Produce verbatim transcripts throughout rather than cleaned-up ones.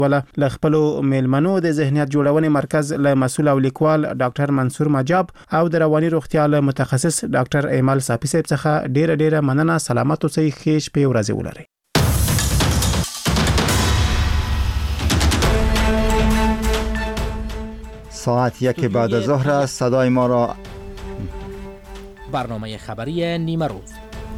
ولا لخپلو میلمنو د ذهنیت جوړونې مرکز له مسول او لیکوال ډاکټر منصور مجاب او د رواني روغتیا له متخصص ډاکټر ایمل صافی صاحب څخه ډیره ډیره مننه. سلامت اوسئ، ښه شپه او ورځ ولرئ. ساعت یک بعد از ظهر است. صدای ما را برنامه خبری نیمه روز.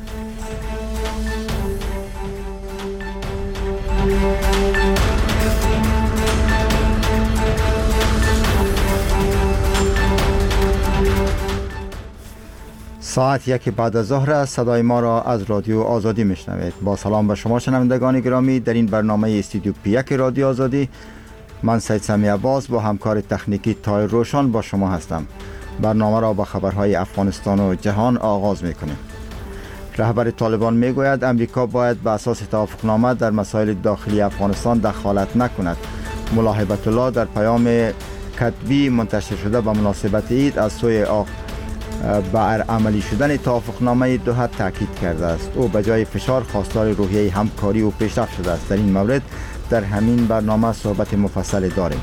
ساعت یک بعد از ظهر است. صدای ما را از رادیو آزادی میشنوید. با سلام به شما شنوندگان گرامی. در این برنامه استودیو پی یک رادیو آزادی من سید سمی عباس با همکار تکنیکی تایر روشن با شما هستم. برنامه را با خبرهای افغانستان و جهان آغاز میکنیم. رهبر طالبان میگوید امریکا باید به اساس توافقنامه در مسائل داخلی افغانستان دخالت نکند. ملا هیبت الله در پیام کتبی منتشر شده به مناسبت عید از سوی آق بر عملی شدن توافقنامه دوحه تاکید کرده است. او به جای فشار خواستار روحیه همکاری و پیشرفت شده است. در این مورد در همین برنامه صحبت مفصل داریم.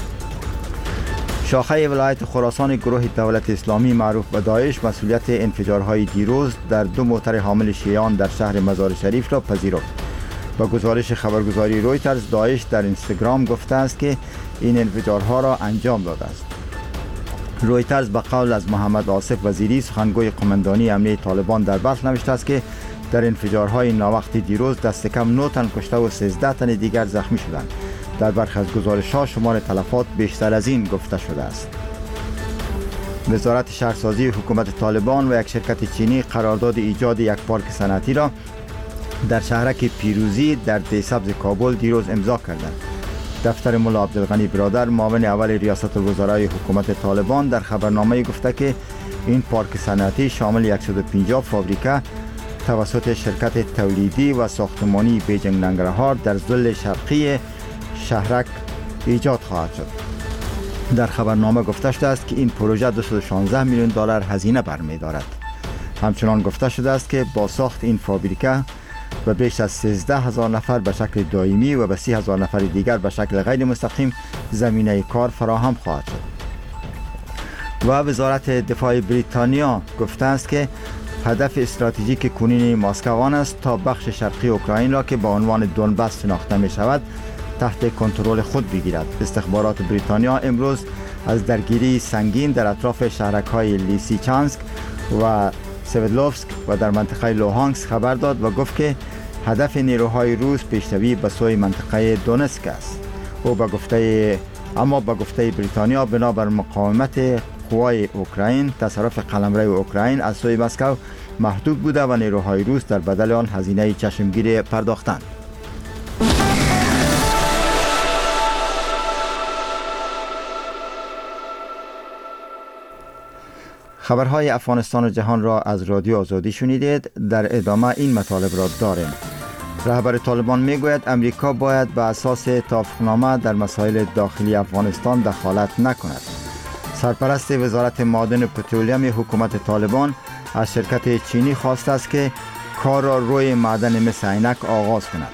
شاخه ولایت خراسان گروه دولت اسلامی معروف به داعش مسئولیت انفجارهای دیروز در دو موتر حامل شیعیان در شهر مزار شریف را پذیرفت. با گزارش خبرگزاری رویترز داعش در اینستاگرام گفته است که این انفجارها را انجام داده است. رویترز به قول از محمد آصف وزیری سخنگوی قماندانی امنیه طالبان در بلخ نوشته است که در انفجارهای ناوقت دیروز دست کم نه تن کشته و سیزده تن دیگر زخمی شدند. در برخی از گزارش‌ها شمار تلفات بیشتر از این گفته شده است. وزارت شهرسازی حکومت طالبان و یک شرکت چینی قرارداد ایجاد یک پارک صنعتی را در شهرک پیروزی در دیسبز کابل دیروز امضا کردند. دفتر ملا عبدالغنی برادر معاون اول ریاست الوزرای حکومت طالبان در خبرنامه گفته که این پارک صنعتی شامل صد و پنجاه فابریکه توسط شرکت تولیدی و ساختمانی بیجنگ ننگرهار در ضلع شرقی شهرک ایجاد خواهد شد. در خبرنامه گفته شده است که این پروژه دویست و شانزده میلیون دلار هزینه برمی‌دارد. همچنان گفته شده است که با ساخت این فابریکه و بیش از سیزده هزار نفر به شکل دائمی و به سی هزار نفر دیگر به شکل غیر مستقیم زمینه کار فراهم خواهد شد. و وزارت دفاع بریتانیا گفته است که هدف استراتژیک کنونی مسکو آن است تا بخش شرقی اوکراین را که با عنوان دونباس شناخته می شود تحت کنترل خود بگیرد. استخبارات بریتانیا امروز از درگیری سنگین در اطراف شهرک‌های لیسیچانسک و سویدلوفسک و در منطقه لوهانسک خبر داد و گفت که هدف نیروهای روس پیشروی به سوی منطقه دونسک است. او به گفته اما به گفته بریتانیا بنابر مقاومت قوای اوکراین تصرف قلمرو اوکراین از سوی مسکو محدود بوده و نیروهای روس در بدل آن هزینه چشمگیر پرداختند. خبرهای افغانستان و جهان را از رادیو آزادی شنیدید. در ادامه این مطالب را داریم. رهبر طالبان میگوید امریکا باید به اساس توافقنامه در مسائل داخلی افغانستان دخالت نکند. سرپرست وزارت معادن و پترولیم حکومت طالبان از شرکت چینی خواسته است که کار را روی معدن مس عینک آغاز کند.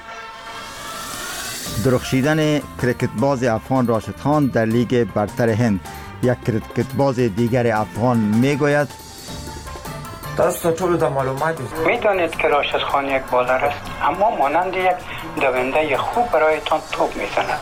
درخشیدن کرکت باز افغان راشد خان در لیگ برتر هند. یک کرکت باز دیگر افغان میگوید تاسو ټول د معلومات میدانید که راشد خان یک بالر است، اما مانند یک دونده خوب برایتان توپ میزند.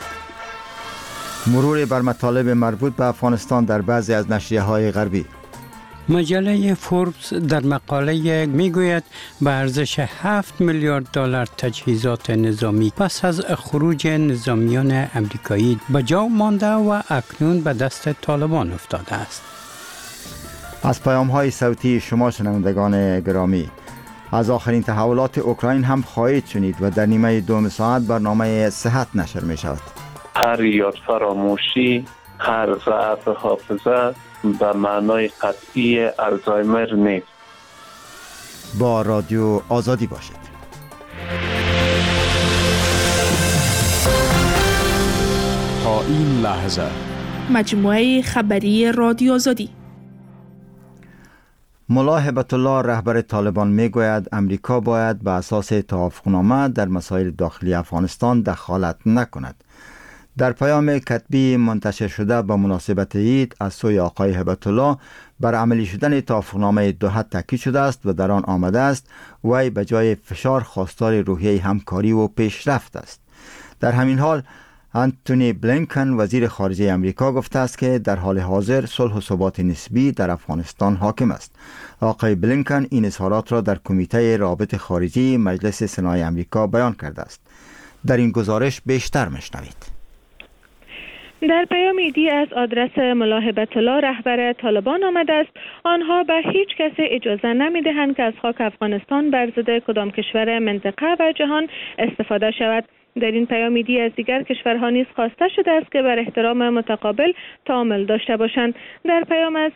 مرور بر مطالب مربوط به افغانستان در بعضی از نشریه‌های غربی. مجله فوربس در مقاله میگوید به ارزش هفت میلیارد دلار تجهیزات نظامی پس از خروج نظامیان امریکایی به جا مانده و اکنون به دست طالبان افتاده است. از پیام‌های صوتی شما شنوندگان گرامی، از آخرین تحولات اوکراین هم خواهید شنید و در نیمه دوم ساعت برنامه صحت نشر می شود. هر یاد فراموشی، هر ضعف حافظه به معنای قطعی الزایمر نیست. با رادیو آزادی باشید. تا این لحظه مجموعه خبری رادیو آزادی. ملا هیبت الله رهبر طالبان میگوید امریکا باید به اساس توافقنامه در مسائل داخلی افغانستان دخالت نکند. در پیام کتبی منتشر شده با مناسبت عید از سوی آقای هبت الله بر عملی شدن توافقنامه دوحه تاکید شده است و در آن آمده است وی به جای فشار خواستار روحیه همکاری و پیشرفت است. در همین حال انتونی بلینکن وزیر خارجه امریکا گفته است که در حال حاضر صلح و ثبات نسبی در افغانستان حاکم است. آقای بلینکن این اظهارات را در کمیته روابط خارجی مجلس سنای امریکا بیان کرده است. در این گزارش بیشتر میشنوید. در پیام عیدی از آدرس ملا هبت الله رهبر طالبان آمده است آنها به هیچ کس اجازه نمی‌دهند که از خاک افغانستان بر ضد کدام کشور منطقه و جهان استفاده شود. در این پیام عیدی از دیگر کشورها نیز خواسته شده است که بر احترام متقابل تعامل داشته باشند. در پیام از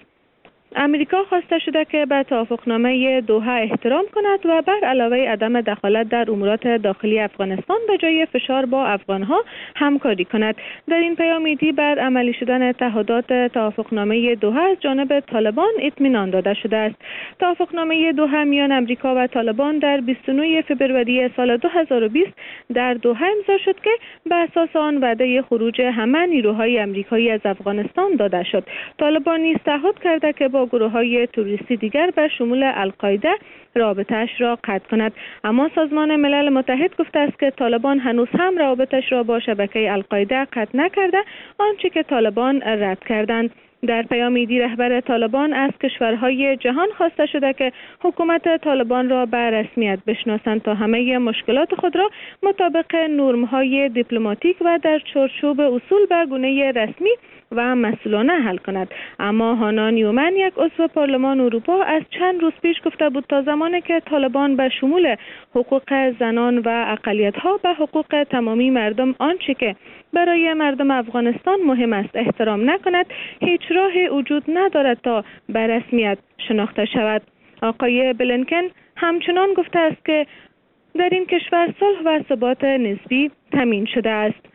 امریکا خواسته شده که به توافقنامه دوحه احترام کند و بر علاوه عدم دخالت در امورات داخلی افغانستان به جای فشار با افغانها همکاری کند. در این پیام عیدی بر عملی شدن تعهدات توافقنامه دوحه از جانب طالبان اطمینان داده شده است. توافقنامه دوحه میان امریکا و طالبان در بیست و نه فوریه سال دو هزار و بیست در دوحه امضا شد که به اساس آن وعده خروج همه نیروهای امریکایی از افغانستان داده شد. طالبان نیز تعهد کرده که با گروه‌های تروریستی دیگر به شمول القاعده رابطه‌اش را قطع کند. اما سازمان ملل متحد گفته است که طالبان هنوز هم رابطه‌اش را با شبکه القاعده قطع نکرده، آنچه که طالبان رد کردند. در پیام عیدی رهبر طالبان از کشورهای جهان خواسته شده که حکومت طالبان را به رسمیت بشناسند تا همه مشکلات خود را مطابق نرم‌های دیپلماتیک و در چارچوب اصول به گونه رسمی و مسئولانه حل کند. اما هانا نیومن یک عضو پارلمان اروپا از چند روز پیش گفته بود تا زمانی که طالبان به شمول حقوق زنان و اقلیت‌ها به حقوق تمامی مردم آنچه که برای مردم افغانستان مهم است احترام نکند، هیچ راهی وجود ندارد تا به رسمیت شناخته شود. آقای بلینکن همچنان گفته است که در این کشور صلح و ثبات نسبی تامین شده است.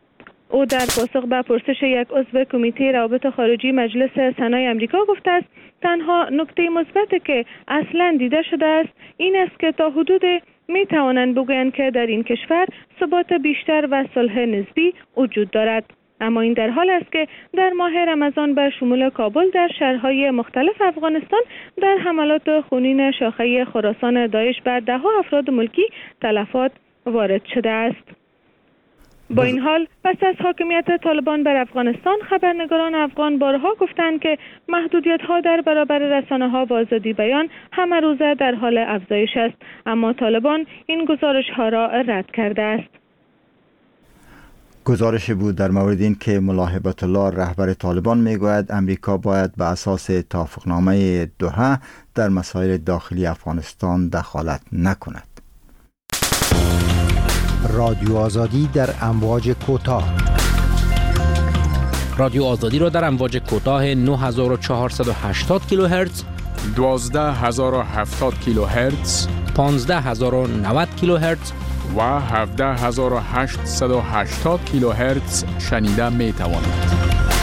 او در پاسخ به پرسش یک عضو کمیته روابط خارجی مجلس سنای امریکا گفته است تنها نکته مثبتی که اصلا دیده شده است این است که تا حدود می توانند بگویند که در این کشور ثبات بیشتر و صلح نسبی وجود دارد. اما این در حال است که در ماه رمضان به شمول کابل در شهرهای مختلف افغانستان در حملات خونین شاخه خراسان داعش بر ده ها افراد ملکی تلفات وارد شده است. با این حال پس از حاکمیت طالبان بر افغانستان خبرنگاران افغان بارها گفتند که محدودیت‌ها در برابر رسانه‌ها و آزادی بیان همه روزه در حال افزایش است، اما طالبان این گزارش‌ها را رد کرده است. گزارش بود در مورد این که ملا هبت الله رهبر طالبان میگوید امریکا باید به اساس توافقنامه دوحه در مسائل داخلی افغانستان دخالت نکند. رادیو آزادی در امواج کوتاه. رادیو آزادی را در امواج کوتاه نه هزار و چهارصد و هشتاد کیلوهرتز، دوازده هزار و هفتاد کیلوهرتز، پانزده هزار و نود کیلوهرتز و هفده هزار و هشتصد و هشتاد کیلوهرتز شنیده می توانید.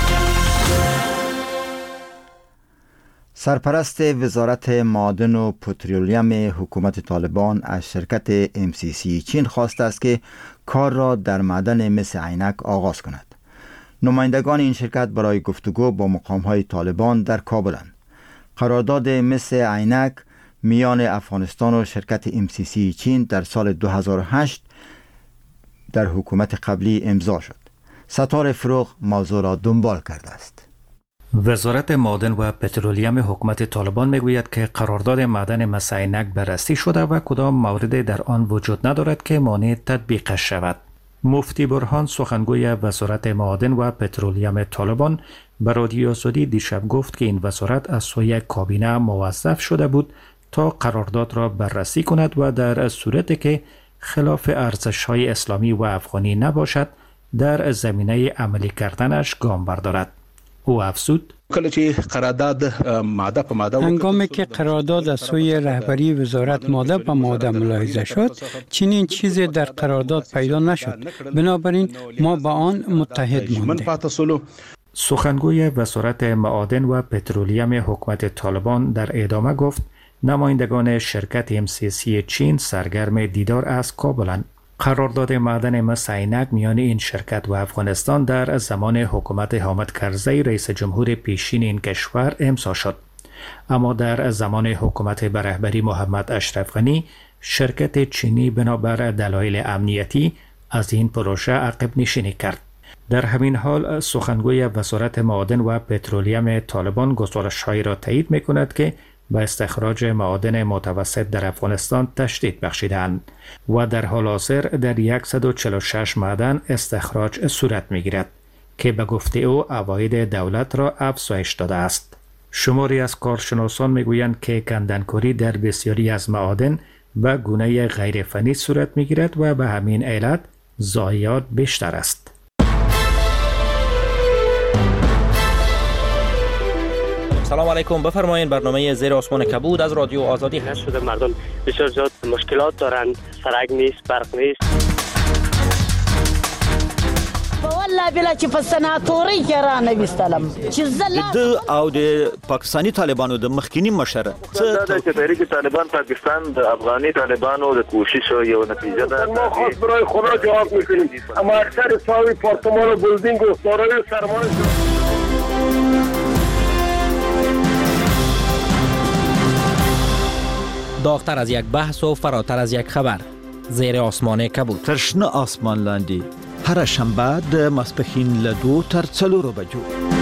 سرپرست وزارت معادن و پترولیم حکومت طالبان از شرکت ام سی سی چین خواسته است که کار را در معدن مس عینک آغاز کند. نمایندگان این شرکت برای گفتگو با مقام‌های طالبان در کابلند. قرارداد مس عینک میان افغانستان و شرکت ام سی سی چین در سال دو هزار و هشت در حکومت قبلی امضا شد. ستار فروغ موضوع را دنبال کرده است. وزارت معادن و پترولیم حکومت طالبان میگوید که قرارداد معدن مس عینک بررسی شده و کدام مورد در آن وجود ندارد که مانع تطبیقش شود. مفتی برهان سخنگوی وزارت معادن و پترولیم طالبان به رادیو آزادی دیشب گفت که این وزارت از سوی کابینه موظف شده بود تا قرارداد را بررسی کند و در صورتی که خلاف ارزش‌های اسلامی و افغانی نباشد در زمینه عملی کردنش گام بردارد. او افزود هنگامی که قرارداد از سوی رهبری وزارت ماده به ماده ملاحظه شد چنین چیزی در قرارداد پیدا نشد، بنابراین ما با آن متحد ماندیم. سخنگوی وزارت معادن و پترولیم حکومت طالبان در ادامه گفت نمایندگان شرکت ام سی سی چین سرگرم دیدار از کابلند. قرارداد معدن مس عینک میان این شرکت و افغانستان در زمان حکومت حامد کرزی رئیس جمهور پیشین این کشور امضا شد. اما در زمان حکومت به رهبری محمد اشرف غنی شرکت چینی بنابر دلایل امنیتی از این پروژه عقب نشینی کرد. در همین حال سخنگوی وزارت معادن و پترولیم طالبان گزارش‌هایی را تایید می‌کند که به استخراج معادن متوسط در افغانستان تشدید بخشیدند و در حال حاضر در صد و چهل و شش معدن استخراج صورت می‌گیرد که به گفته او عواید دولت را افزایش داده است. شماری از کارشناسان می‌گویند که کندنکاری در بسیاری از معادن به گونه غیر فنی صورت می‌گیرد و به همین علت ضایعات بیشتر است. سلام علیکم، بفرمایید. برنامه زیر آسمان کبود از رادیو آزادی هست. شده مردم بسیار زیاد مشکلات دارند، سرک نیست، برق نیست. والله بلا چې په سناتوري کې را نه وستلم چې د او د پاکستانی طالبانو د مخکینی مشر څه د تحریک طالبان پاکستان د افغاني طالبانو د کوشش یو نتیجه ده. ما خو برای خدا جواب میکنیم، اما اکثر ساوی پارتمان و بلدینگ و سارای سرمایه داغتر از یک بحث و فراتر از یک خبر. زیر آسمان کبود. ترشنه آسمان لاندی. هر شنبه د ماسپښین له دو تر څلورو بجو.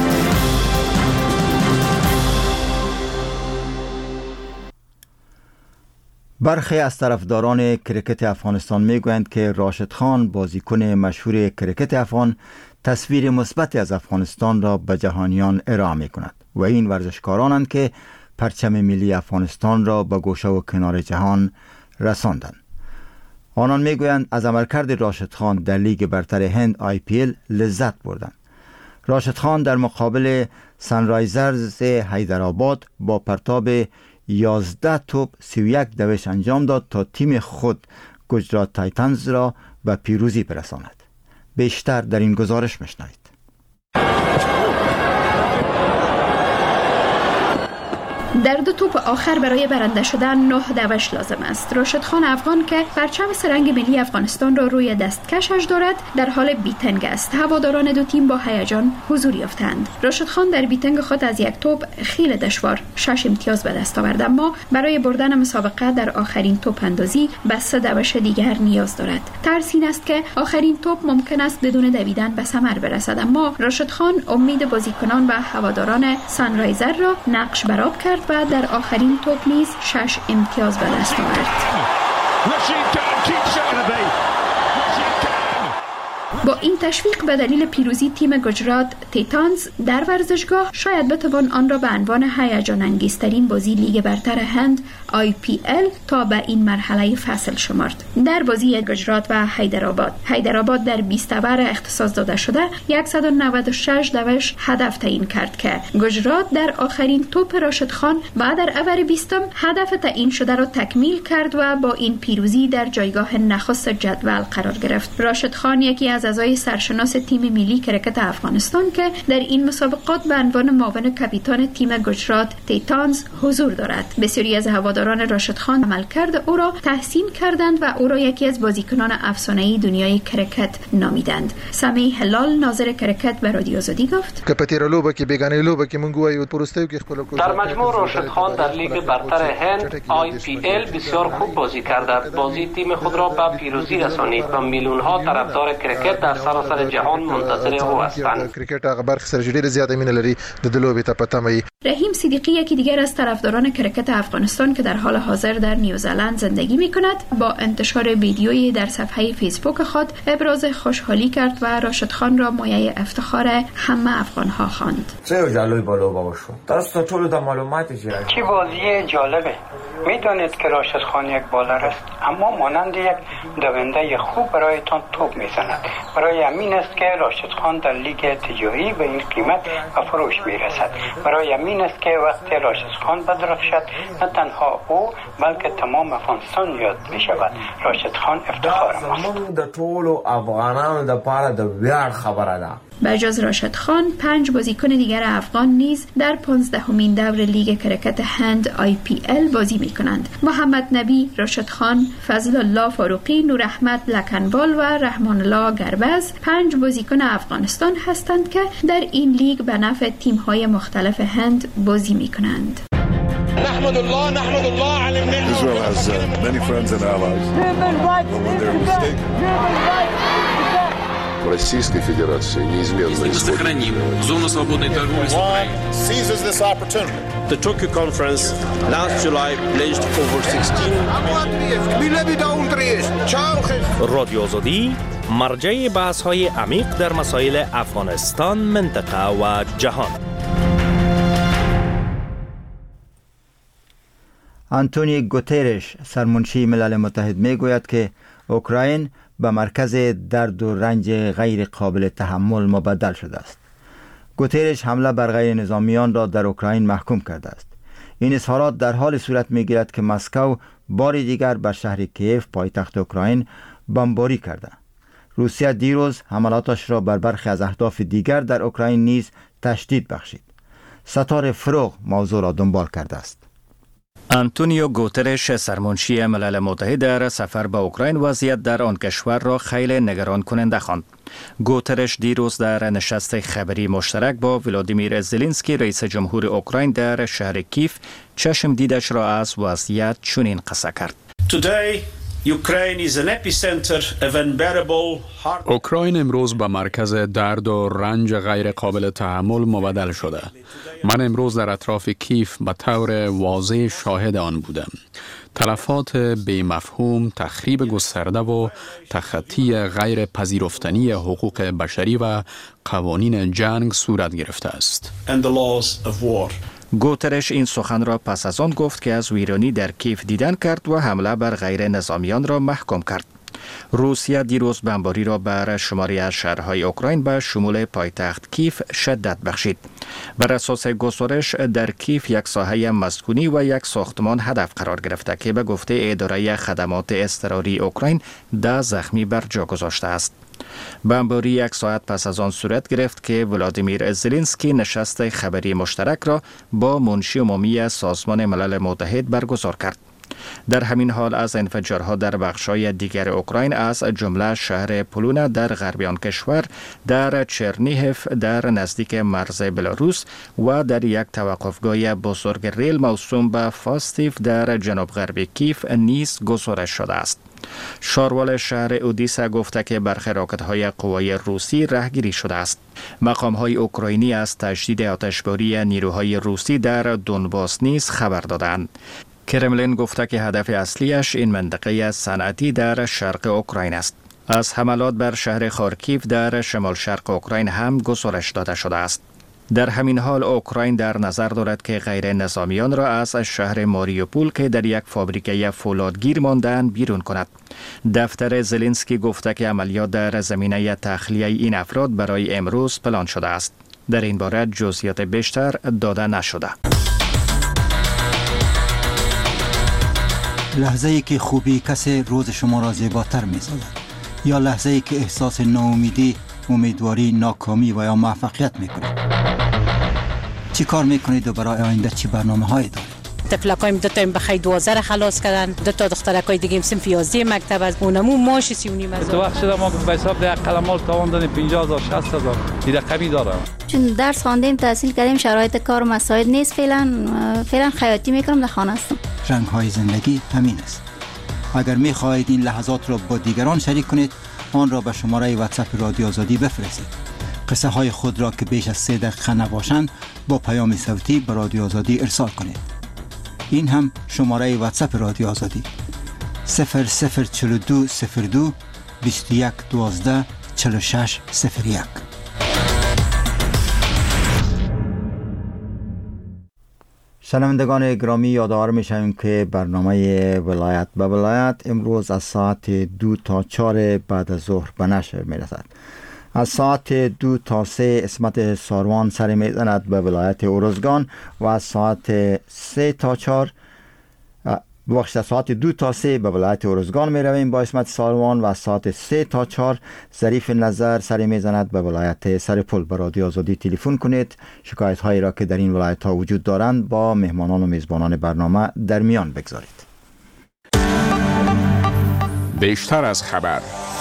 برخی از طرفداران کرکت افغانستان میگویند که راشد خان بازیکن مشهور کرکت افغان تصویر مثبتی از افغانستان را به جهانیان ارائه میکند و این ورزشکارانند که پرچم ملی افغانستان را به گوشه و کنار جهان رساندند. آنان میگویند از عملکرد راشد خان در لیگ برتر هند آی پی ال لذت بردند. راشد خان در مقابل سنرایزرز حیدرآباد با پرتاب یازده توپ سی و یک دوش انجام داد تا تیم خود گجرات تایتنز را به پیروزی برساند. بیشتر در این گزارش میشنوید. در دو توپ آخر برای برنده شدن نه دوش لازم است. راشد خان افغان که پرچم سرنگ ملی افغانستان را روی دستکشش دارد در حال بیتنگ است. هواداران دو تیم با هیجان حضور یافتند. راشد خان در بیتنگ خود از یک توپ خیلی دشوار شش امتیاز به دست آورد، اما برای بردن مسابقه در آخرین توپ اندازی به سه دوش دیگر نیاز دارد. ترس این است که آخرین توپ ممکن است بدون دویدن به ثمر برسد، اما راشد خان امید بازیکنان و هواداران سانرایزر را نقش برآب کرد و در آخرین توپ نیز شش امتیاز به دست آورد. با این تشویق به دلیل پیروزی تیم گجرات تیتانز در ورزشگاه شاید بتوان آن را به عنوان هیجان انگیزترین بازی لیگ برتر هند آی پی ال تا به این مرحله فصل شمرد. در بازی گجرات و حیدرآباد حیدرآباد در بیست اوور اختصاص داده شده صد و نود و شش دوش هدف تعیین کرد که گجرات در آخرین توپ راشد خان و در اوور بیستم هدف تعیین شده را تکمیل کرد و با این پیروزی در جایگاه نخست جدول قرار گرفت. راشد خان یکی از اعضای سرشناس تیم ملی کرکت افغانستان که در این مسابقات به عنوان معاون کاپیتان تیم گجرات تیتانز حضور دارد. بسیاری از هواداران راشد خان عملکرد او را تحسین کردند و او را یکی از بازیکنان افسانه‌ای دنیای کرکت نامیدند. سمی هلال ناظر کرکت به رادیو آزادی گفت: در مجموع راشد خان در لیگ برتر هند آی پی ال بسیار خوب بازی کرد. بازی تیم خود را به پیروزی رسانید و میلیون ها طرفدار کرکت در سراسر جهان منتظر او هستند. رحیم صدیقی یکی دیگر از طرفداران کرکت افغانستان که در حال حاضر در نیوزلند زندگی می کند با انتشار ویدیویی در صفحه فیسبوک خود ابراز خوشحالی کرد و راشد خان را مایه افتخار همه افغان ها خواند. چه جالبی بالا بابا شو. درست طول د معلوماتی جیره. چه بازی جالبه. میدانید که راشد خان یک بالر است، اما مانند یک دونده خوب برایتان توپ میزند. برای همین است که راشد خان در لیگ تجاری به این قیمت و فروش میرسد. برای همین است که وقتی راشد خان بدرخشد نه تنها او بلکه تمام افغانستان یاد می شود. راشد خان افتخار ماست. د ټولو افغانانو د پاره د ویاړ خبره ده. به جز راشد خان پنج بازیکن دیگر افغان نیز در پانزدهمین دور لیگ کرکت هند آی پی ال بازی می کنند. محمد نبی، راشد خان، فضل الله فاروقی، نور احمد لکنوال و رحمان الله گربز پنج بازیکن افغانستان هستند که در این لیگ به نفع تیم‌های مختلف هند بازی می‌کنند. نحمد الله نحمد الله على النعمة. Israel has uh, many friends and allies. But when they're mistaken. Российской Федерации неизменно сохраним зону свободной торговли с Украиной. Seizes this opportunity. The Tokyo conference last July pledged over sixteen. رادیو آزادی مرجع بحث‌های عمیق در مسائل افغانستان، منطقه و جهان. آنتونی گوترش سرمنشی ملل متحد می گوید که اوکراین به مرکز درد و رنج غیر قابل تحمل مبدل شده است. گوترش حمله بر غیر نظامیان را در اوکراین محکوم کرده است. این اظهارات در حال صورت می گیرد که مسکو بار دیگر بر شهر کیف پایتخت اوکراین بمباری کرده. روسیه دیروز حملاتش را بر برخی از اهداف دیگر در اوکراین نیز تشدید بخشید. ستاره فروغ موضوع را دنبال کرده است. آنتونیو گوترش سرمنشی ملل متحد در سفر به اوکراین وضعیت در آن کشور را خیلی نگران کننده خواند. گوترش دیروز در نشست خبری مشترک با ولادیمیر زلنسکی رئیس جمهور اوکراین در شهر کیف چشم دیدش را از وضعیت چنین قصه کرد. اوکراین امروز به مرکز درد و رنج غیر قابل تحمل مبدل شده. من امروز در اطراف کیف به طور واضح شاهد آن بودم. تلفات بی مفهوم، تخریب گسترده و تخطی غیر پذیرفتنی حقوق بشری و قوانین جنگ صورت گرفته است. گوترش این سخن را پس از آن گفت که از ویرانی در کیف دیدن کرد و حمله بر غیر نظامیان را محکوم کرد. روسیه دیروز بمباری را بر شماری از شهرهای اوکراین به شمول پایتخت کیف شدت بخشید. بر اساس گزارش در کیف یک ساحه مسکونی و یک ساختمان هدف قرار گرفته که به گفته اداره خدمات اضطراری اوکراین ده زخمی بر جا گذاشته است. بمباری یک ساعت پس از آن صورت گرفت که ولادیمیر زلنسکی نشست خبری مشترک را با منشی عمومی سازمان ملل متحد برگزار کرد. در همین حال از انفجارها در بخش‌های دیگر اوکراین از جمله شهر پولونا در غرب آن کشور، در چرنیهف در نزدیک مرز بلاروس و در یک توقفگاه بزرگ ریل موسوم به فاستیف در جنوب غرب کیف نیز گزارش شده است. شاروال شهر اودیسا گفته که برخی راکت‌های قوای روسی رهگیری شده است. مقام‌های اوکراینی از تشدید آتشباری نیروهای روسی در دونباس نیز خبر دادند. کرملین گفته که هدف اصلیش این منطقه صنعتی در شرق اوکراین است. از حملات بر شهر خارکیف در شمال شرق اوکراین هم گزارش داده شده است. در همین حال اوکراین در نظر دارد که غیر نظامیان را از شهر ماریوپول که در یک فابریکه فولادگیر مانده‌اند بیرون کند. دفتر زلنسکی گفته که عملیات در زمینه تخلیه این افراد برای امروز پلان شده است. در این باره جزئیات بیشتر داده نشده. لحظه ای که خوبی کسی روز شما را زیباتر می سازد، یا لحظه ای که احساس ناامیدی، امیدواری، ناکامی و یا موفقیت می کنید. چی کار می کنید و برای آینده چی برنامه هایی دارید؟ تفلکایم دو تا بخیر دوازده خلاص کردن، دو تا دخترکای دیگه صنف یازده مکتب از اونمو ماش سی و نیم هزار. تو وقت شده ما به حساب ده قلمال تاوان دادیم پنجاه هزار شصت هزار این رقمی داره. چون درس خواندیم تحصیل کردیم شرایط کار مساعد نیست، فعلا فعلا خیاطی میکنم در خانه هستم. رنگ های زندگی همین است. اگر می خواهید این لحظات را با دیگران شریک کنید، آن را به شماره واتساپ رادیو آزادی بفرستید. قصه های خود را که بیش از سه دقیقه نباشند با پیام صوتی به رادیو آزادی ارسال کنید. این هم شماره واتساپ رادیو آزادی صفر صفر چهل و دو صفر دو بیست و یک دوازده چهل و شش صفر یک. شنوندگان گرامی، یادآور می‌شویم که برنامه ولایت به ولایت امروز از ساعت دو تا چهار بعد از ظهر به نشر می‌رسد. از ساعت دو تا سه اسمت ساروان سر میزند به ولایت اروزگان و از ساعت سه تا چهار بخش ساعت دو تا سه به ولایت ارزگان می رویم با اسمت سالوان و ساعت سه تا چهار ظریف نظر سر می زند به ولایت سرپل. به رادیو آزادی تلفن کنید. شکایت هایی را که در این ولایت ها وجود دارند با مهمانان و میزبانان برنامه در میان بگذارید. بیشتر از خبر.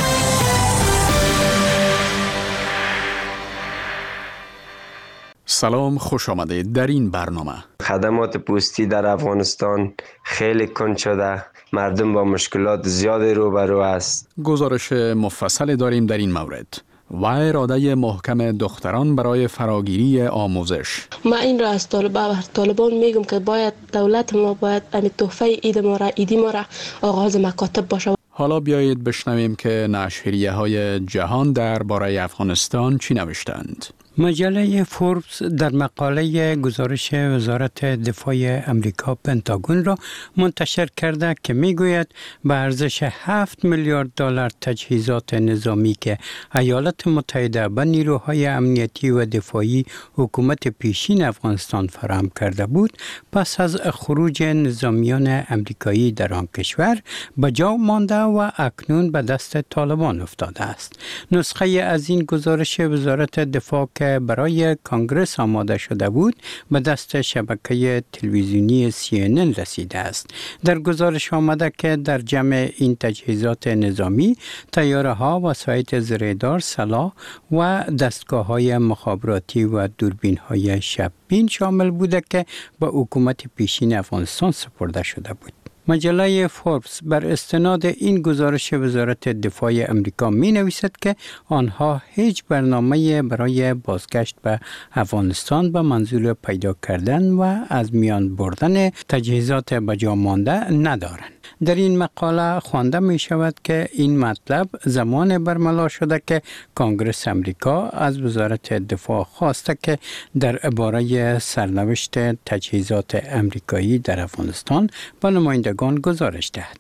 سلام، خوش آمدید. در این برنامه خدمات پوستی در افغانستان خیلی کند شده، مردم با مشکلات زیادی روبرو است. گزارش مفصل داریم در این مورد و اراده محکم دختران برای فراگیری آموزش. ما این را از طالبان طالبان میگم که باید دولت ما باید این تحفه عید ما را ایدی ما را آغاز مکاتب باشه. حالا بیایید بشنویم که نشریه های جهان درباره افغانستان چی نوشتند. مجله فوربس در مقاله گزارش وزارت دفاع امریکا پنتاگون را منتشر کرده که میگوید به ارزش هفت میلیارد دلار تجهیزات نظامی که ایالات متحده به نیروهای امنیتی و دفاعی حکومت پیشین افغانستان فراهم کرده بود، پس از خروج نظامیان امریکایی در آن کشور به جا مانده و اکنون به دست طالبان افتاده است. نسخه از این گزارش وزارت دفاع که برای کانگرس آماده شده بود به دست شبکه تلویزیونی سی ان ان رسیده است. در گزارش آمده که در جمع این تجهیزات نظامی طیاره ها، وسایط زرهدار، سلاح و دستگاه های مخابراتی و دوربین های شب‌بین شامل بوده که به حکومت پیشین افغانستان سپرده شده بود. مجله فوربس بر استناد این گزارش وزارت دفاع امریکا می نویسد که آنها هیچ برنامه برای بازگشت به افغانستان به منظور پیدا کردن و از میان بردن تجهیزات به جا مانده ندارند. در این مقاله خوانده می شود که این مطلب زمان برملا شده که کانگرس امریکا از وزارت دفاع خواسته که درباره سرنوشت تجهیزات امریکایی در افغانستان به نمایندگان گزارش دهد.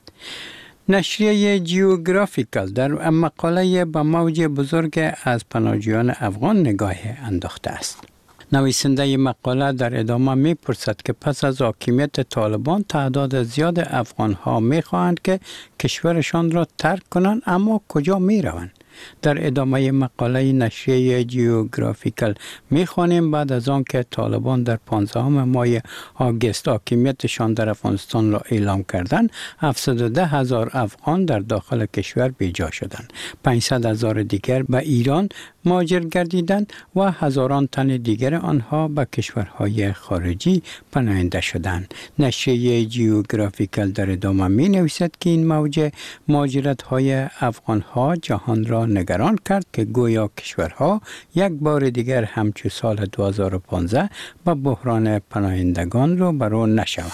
نشریه جیوگرافیکال در مقاله به موج بزرگ از پناهجویان افغان نگاه انداخته است. نویسنده مقاله در ادامه می پرسد که پس از حاکمیت طالبان تعداد زیاد افغان ها می خواهند که کشورشان را ترک کنند، اما کجا می روند؟ در ادامه مقاله نشریه جیوگرافیکال می خوانیم بعد از آن که طالبان در پانزدهم ماه آگوست حاکمیتشان در افغانستان را اعلام کردند، هفتصد و ده هزار افغان در داخل کشور بیجا شدند، پانصد هزار دیگر به ایران مهاجر گردیدند و هزاران تن دیگر آنها به کشورهای خارجی پناهنده شدند. نشریه جیوگرافیکال در ادامه می نویسد که این موج مهاجرت های افغان ها جهان را نگران کرد که گویا کشورها یک بار دیگر همچون سال دو هزار و پانزده با بحران پناهندگان رو برو نشوند.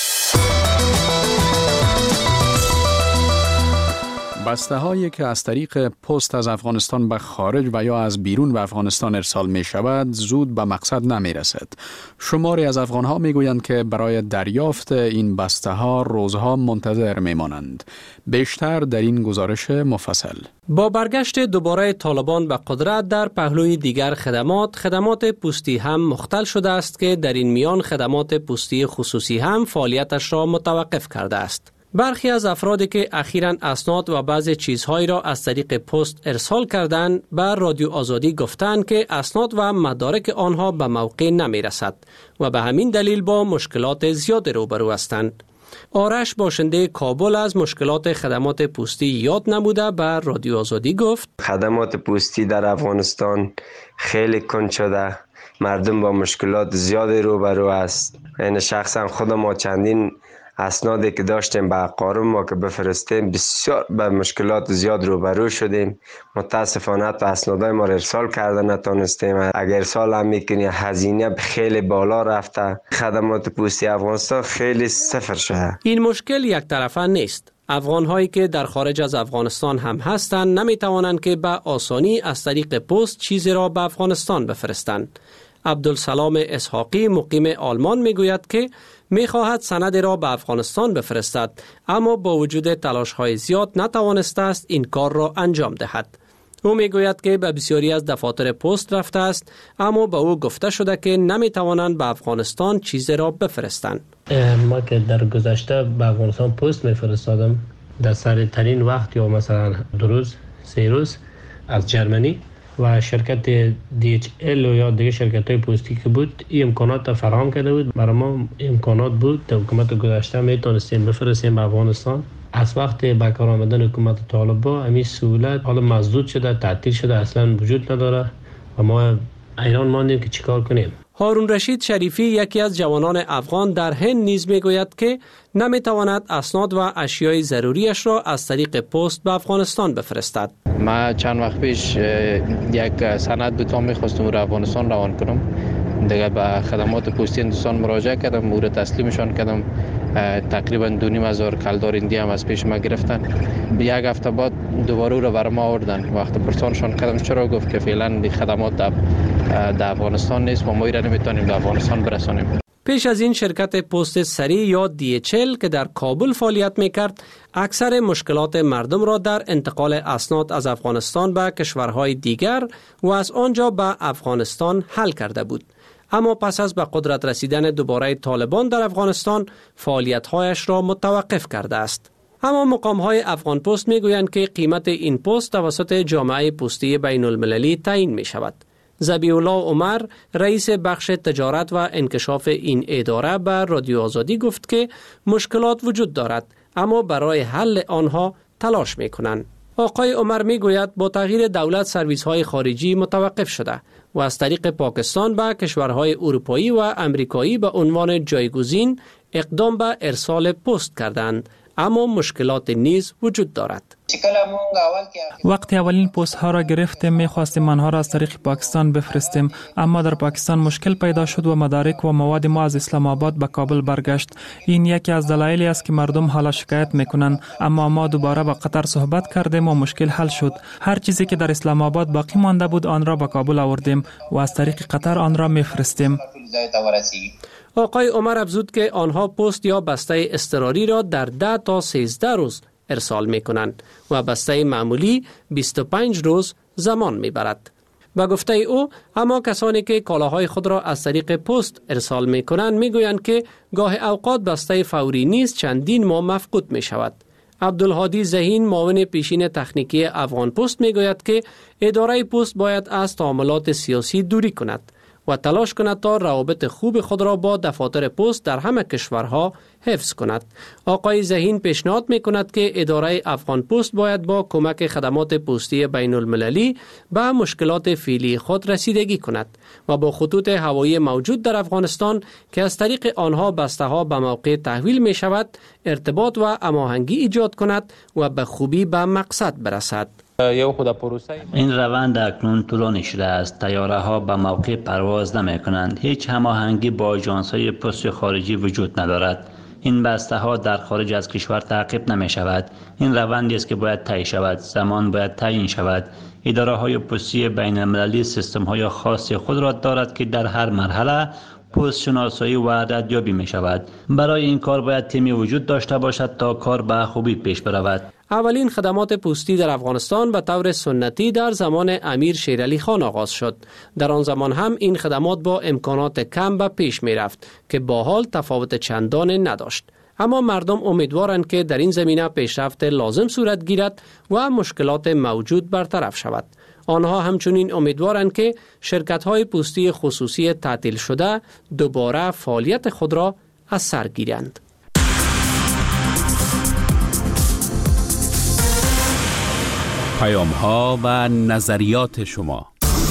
بسته هایی که از طریق پست از افغانستان به خارج و یا از بیرون به افغانستان ارسال می شود زود به مقصد نمی رسد. شماری از افغان ها می گویند که برای دریافت این بسته ها روزها منتظر می مانند. بیشتر در این گزارش مفصل. با برگشت دوباره طالبان به قدرت در پهلوی دیگر خدمات، خدمات پستی هم مختل شده است که در این میان خدمات پستی خصوصی هم فعالیتش را متوقف کرده است. برخی از افرادی که اخیراً اسناد و بعضی چیزهایی را از طریق پست ارسال کردند به رادیو آزادی گفتند که اسناد و مدارک آنها به موقع نمی رسد و به همین دلیل با مشکلات زیاد روبرو هستند. آرش باشنده کابل از مشکلات خدمات پستی یاد نموده به رادیو آزادی گفت: خدمات پستی در افغانستان خیلی کند شده، مردم با مشکلات زیادی روبرو است. یعنی شخصا خودم ما چندین اسنادی که داشتیم به اقارب ما که بفرستیم بسیار به مشکلات زیاد روبرو شدیم. متاسفانه تا اسنادای ما ارسال کرده نتونستیم. اگر ارسال هم میکنی هزینه خیلی بالا رفته. خدمات پستی افغانستان خیلی صفر شده. این مشکل یک طرفه نیست. افغان هایی که در خارج از افغانستان هم هستند نمی توانند که به آسانی از طریق پست چیزی را به افغانستان بفرستند. عبدالسلام اسحاقی مقیم آلمان میگوید که میخواهد سند را به افغانستان بفرستد، اما با وجود تلاش های زیاد نتوانسته است این کار را انجام دهد. او میگوید که به بسیاری از دفاتر پست رفته است، اما به او گفته شده که نمیتوانند به افغانستان چیزی را بفرستند. ما که در گذشته به افغانستان پست میفرستادم در سریع ترین وقت یا مثلا دو روز سه روز از جرمنی و شرکت دی اچ ال یا دیگه شرکت های پستی که بود این امکانات فراهم کرده بود. برای ما امکانات بود در حکومت گذشته میتونستیم بفرستیم به افغانستان. از وقت به کار آمدن حکومت طالبان همین سهولت حالا مسدود شده، تعطیل شده، اصلا وجود نداره و ما ایران ماندیم که چیکار کنیم. هارون رشید شریفی یکی از جوانان افغان در هند نیز میگوید که نمیتواند اسناد و اشیای ضروریش را از طریق پست به افغانستان بفرستد. ما چند وقت پیش یک سند بود، میخواستم رو افغانستان روان کنم. دیگه به خدمات پستی هندوستان مراجعه کردم، او را تسلیمشان کردم. تقریبا دو نیم هزار کلدار اندی هم از پیش ما گرفتن. یک هفته بعد دوباره او را بر ما آوردن. وقت پرسانشان کردم چرا، گفت که فعلا خدمات در افغانستان نیست و ما را نمیتونیم در افغانستان برسانیم. پیش از این شرکت پست سریع یا دی اچ ال که در کابل فعالیت میکرد، اکثر مشکلات مردم را در انتقال اسناد از افغانستان به کشورهای دیگر و از آنجا به افغانستان حل کرده بود. اما پس از به قدرت رسیدن دوباره طالبان در افغانستان فعالیت‌هایش را متوقف کرده است. اما مقام‌های افغان پست میگویند که قیمت این پست توسط جامعه پستی بین المللی تعیین می شود. ذبیح الله عمر رئیس بخش تجارت و انکشاف این اداره به رادیو آزادی گفت که مشکلات وجود دارد، اما برای حل آنها تلاش می‌کنند. آقای عمر میگوید با تغییر دولت سرویس‌های خارجی متوقف شده و از طریق پاکستان به کشورهای اروپایی و امریکایی به عنوان جایگزین اقدام به ارسال پست کردند، اما مشکلات نیز وجود دارد. وقتی اولین پست ها را گرفتیم میخواستیم آنها را از طریق پاکستان بفرستیم، اما در پاکستان مشکل پیدا شد و مدارک و مواد ما از اسلام آباد به کابل برگشت. این یکی از دلایلی است که مردم حالا شکایت میکنند، اما ما دوباره با قطر صحبت کردیم و مشکل حل شد. هر چیزی که در اسلام آباد باقی مانده بود آن را به کابل آوردیم و از طریق قطر آن را میفرستیم. آقای عمر افزود که آنها پست یا بسته اضطراری را در ده تا سیزده روز ارسال می کنند و بسته معمولی بیست و پنج روز زمان می برد. به گفته او، اما کسانی که کالاهای خود را از طریق پست ارسال می کنند می گویند که گاه اوقات بسته فوری نیز چندین ماه مفقود می شود. عبدالهادی ذهین معاون پیشین تکنیکی افغان پست می گوید که اداره پست باید از تعاملات سیاسی دوری کند و تلاش کند تا روابط خوب خود را با دفاتر پست در همه کشورها حفظ کند. آقای ذهین پیشنهاد می کند که اداره افغان پست باید با کمک خدمات پستی بین المللی به مشکلات فعلی خود رسیدگی کند و با خطوط هوایی موجود در افغانستان که از طریق آنها بسته ها به موقع تحویل می شود ارتباط و هماهنگی ایجاد کند و به خوبی به مقصد برسد. این روند اکنون طولانی شده است. طیاره ها به موقع پرواز نمی کنند. هیچ هماهنگی با آژانس های پست خارجی وجود ندارد. این بسته ها در خارج از کشور تعقیب نمی شود. این روندی است که باید طی شود. زمان باید تعیین شود. اداره های پستی بین المللی سیستم های خاص خود را دارد که در هر مرحله پست شناسایی و عددیابی می شود. برای این کار باید تیمی وجود داشته باشد تا کار به خوبی پیش برود. اولین خدمات پستی در افغانستان به طور سنتی در زمان امیر شیرعلی خان آغاز شد. در آن زمان هم این خدمات با امکانات کم به پیش می رفت که با حال تفاوت چندان نداشت. اما مردم امیدوارند که در این زمینه پیشرفت لازم صورت گیرد و مشکلات موجود برطرف شود. آنها همچنین امیدوارند که شرکت‌های پستی خصوصی تعطیل شده دوباره فعالیت خود را از سر گیرند. پیام‌ها و نظریات شما.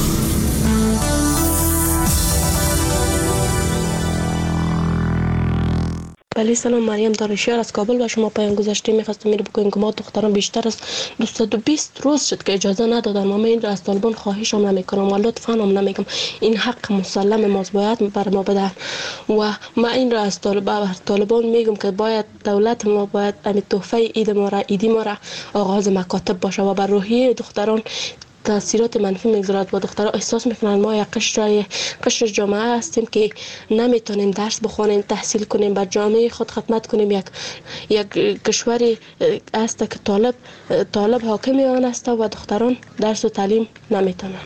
بله سلام، مریم دارشیار از کابل و شما پیام گذاشته می‌خواستم میره بگویم که ما دختران بیشتر از دویست و بیست روز شد که اجازه ندادن. ما این را از طالبان خواهش هم نمی‌کنم و لطفاً هم نمیگم، این حق مسلم ماست، باید بر ما بدن و ما این را از طالبان طالبان میگم که باید دولت ما باید این تحفه عید ما را عیدی ما را آغاز مکاتب باشه و بر روحیه دختران تاثیرات منفی میگذارد با دخترها. احساس میکنن ما یک قشر قشر جامعه هستیم که نمیتونیم درس بخوانیم، تحصیل کنیم، بر جامعه خود خدمت کنیم. یک یک کشوری است که طالب طالب حاکم آن است و دختران درس و تعلیم نمیتونن.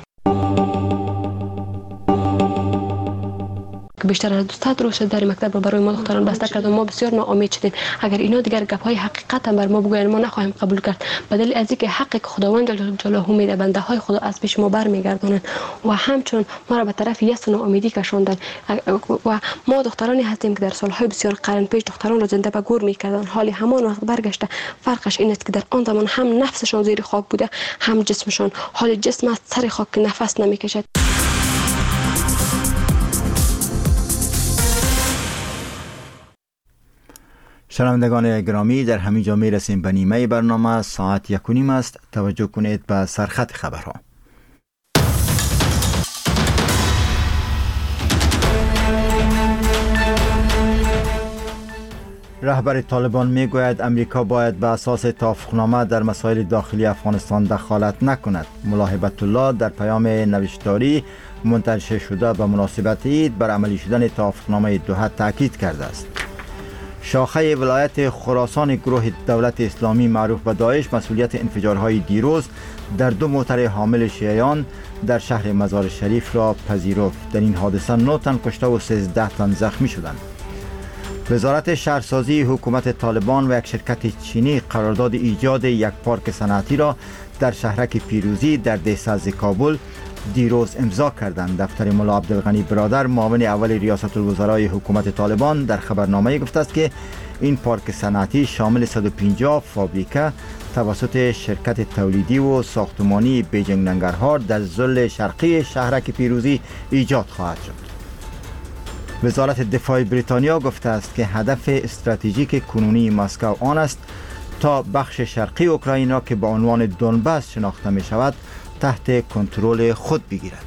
بیشتر از دویست روز در مکتب رو برای ما دختران بسته کردن. ما بسیار ناامید شدیم. اگر اینا دیگر گپ‌های حقیقت هم بر ما بگویند ما نخواهیم قبول کرد، بدل از اینکه حقی که خداوند جل جلاله میده بنده های خدا از پیش ما برمیگردونن و همچون ما را به طرف یأس و ناامیدی کشاندن. و ما دخترانی هستیم که در سالهای بسیار قرن پیش دختران را زنده به گور میکردن، حالی همان وقت برگشته. فرقش این است که در آن زمان هم نفسشان زیر خاک بوده، هم جسمشان. حال جسم از سر خاک نفس نمیکشد. شنوندگان گرامی، در همین جا می رسیم به نیمه برنامه. ساعت یک و نیم است. توجه کنید به سرخط خبرها. رهبر طالبان می گوید امریکا باید به اساس توافقنامه در مسائل داخلی افغانستان دخالت نکند. ملا هیبت الله در پیام نوشتاری منتشر شده به مناسبت عید بر عملی شدن توافقنامه دوحه تاکید کرده است. شاخه ولایت خراسان گروه دولت اسلامی معروف به داعش مسئولیت انفجارهای دیروز در دو موتر حامل شیعیان در شهر مزار شریف را پذیرفت. در این حادثه نه تن کشته و سیزده تن زخمی شدند. وزارت شهرسازی حکومت طالبان و یک شرکت چینی قرارداد ایجاد یک پارک صنعتی را در شهرک پیروزی در دهساز کابل دیروز امضا کردند. دفتر ملا عبدالغنی برادر معاون اول ریاست الوزرای حکومت طالبان در خبرنامه گفته است که این پارک صنعتی شامل صد و پنجاه فابریکه توسط شرکت تولیدی و ساختمانی بیجینگ ننگرهار در ضلع شرقی شهرک پیروزی ایجاد خواهد شد. وزارت دفاع بریتانیا گفته است که هدف استراتژیک کنونی مسکو آن است تا بخش شرقی اوکراین را که با عنوان دونباس شناخته می شود تحت کنترل خود بگیرد.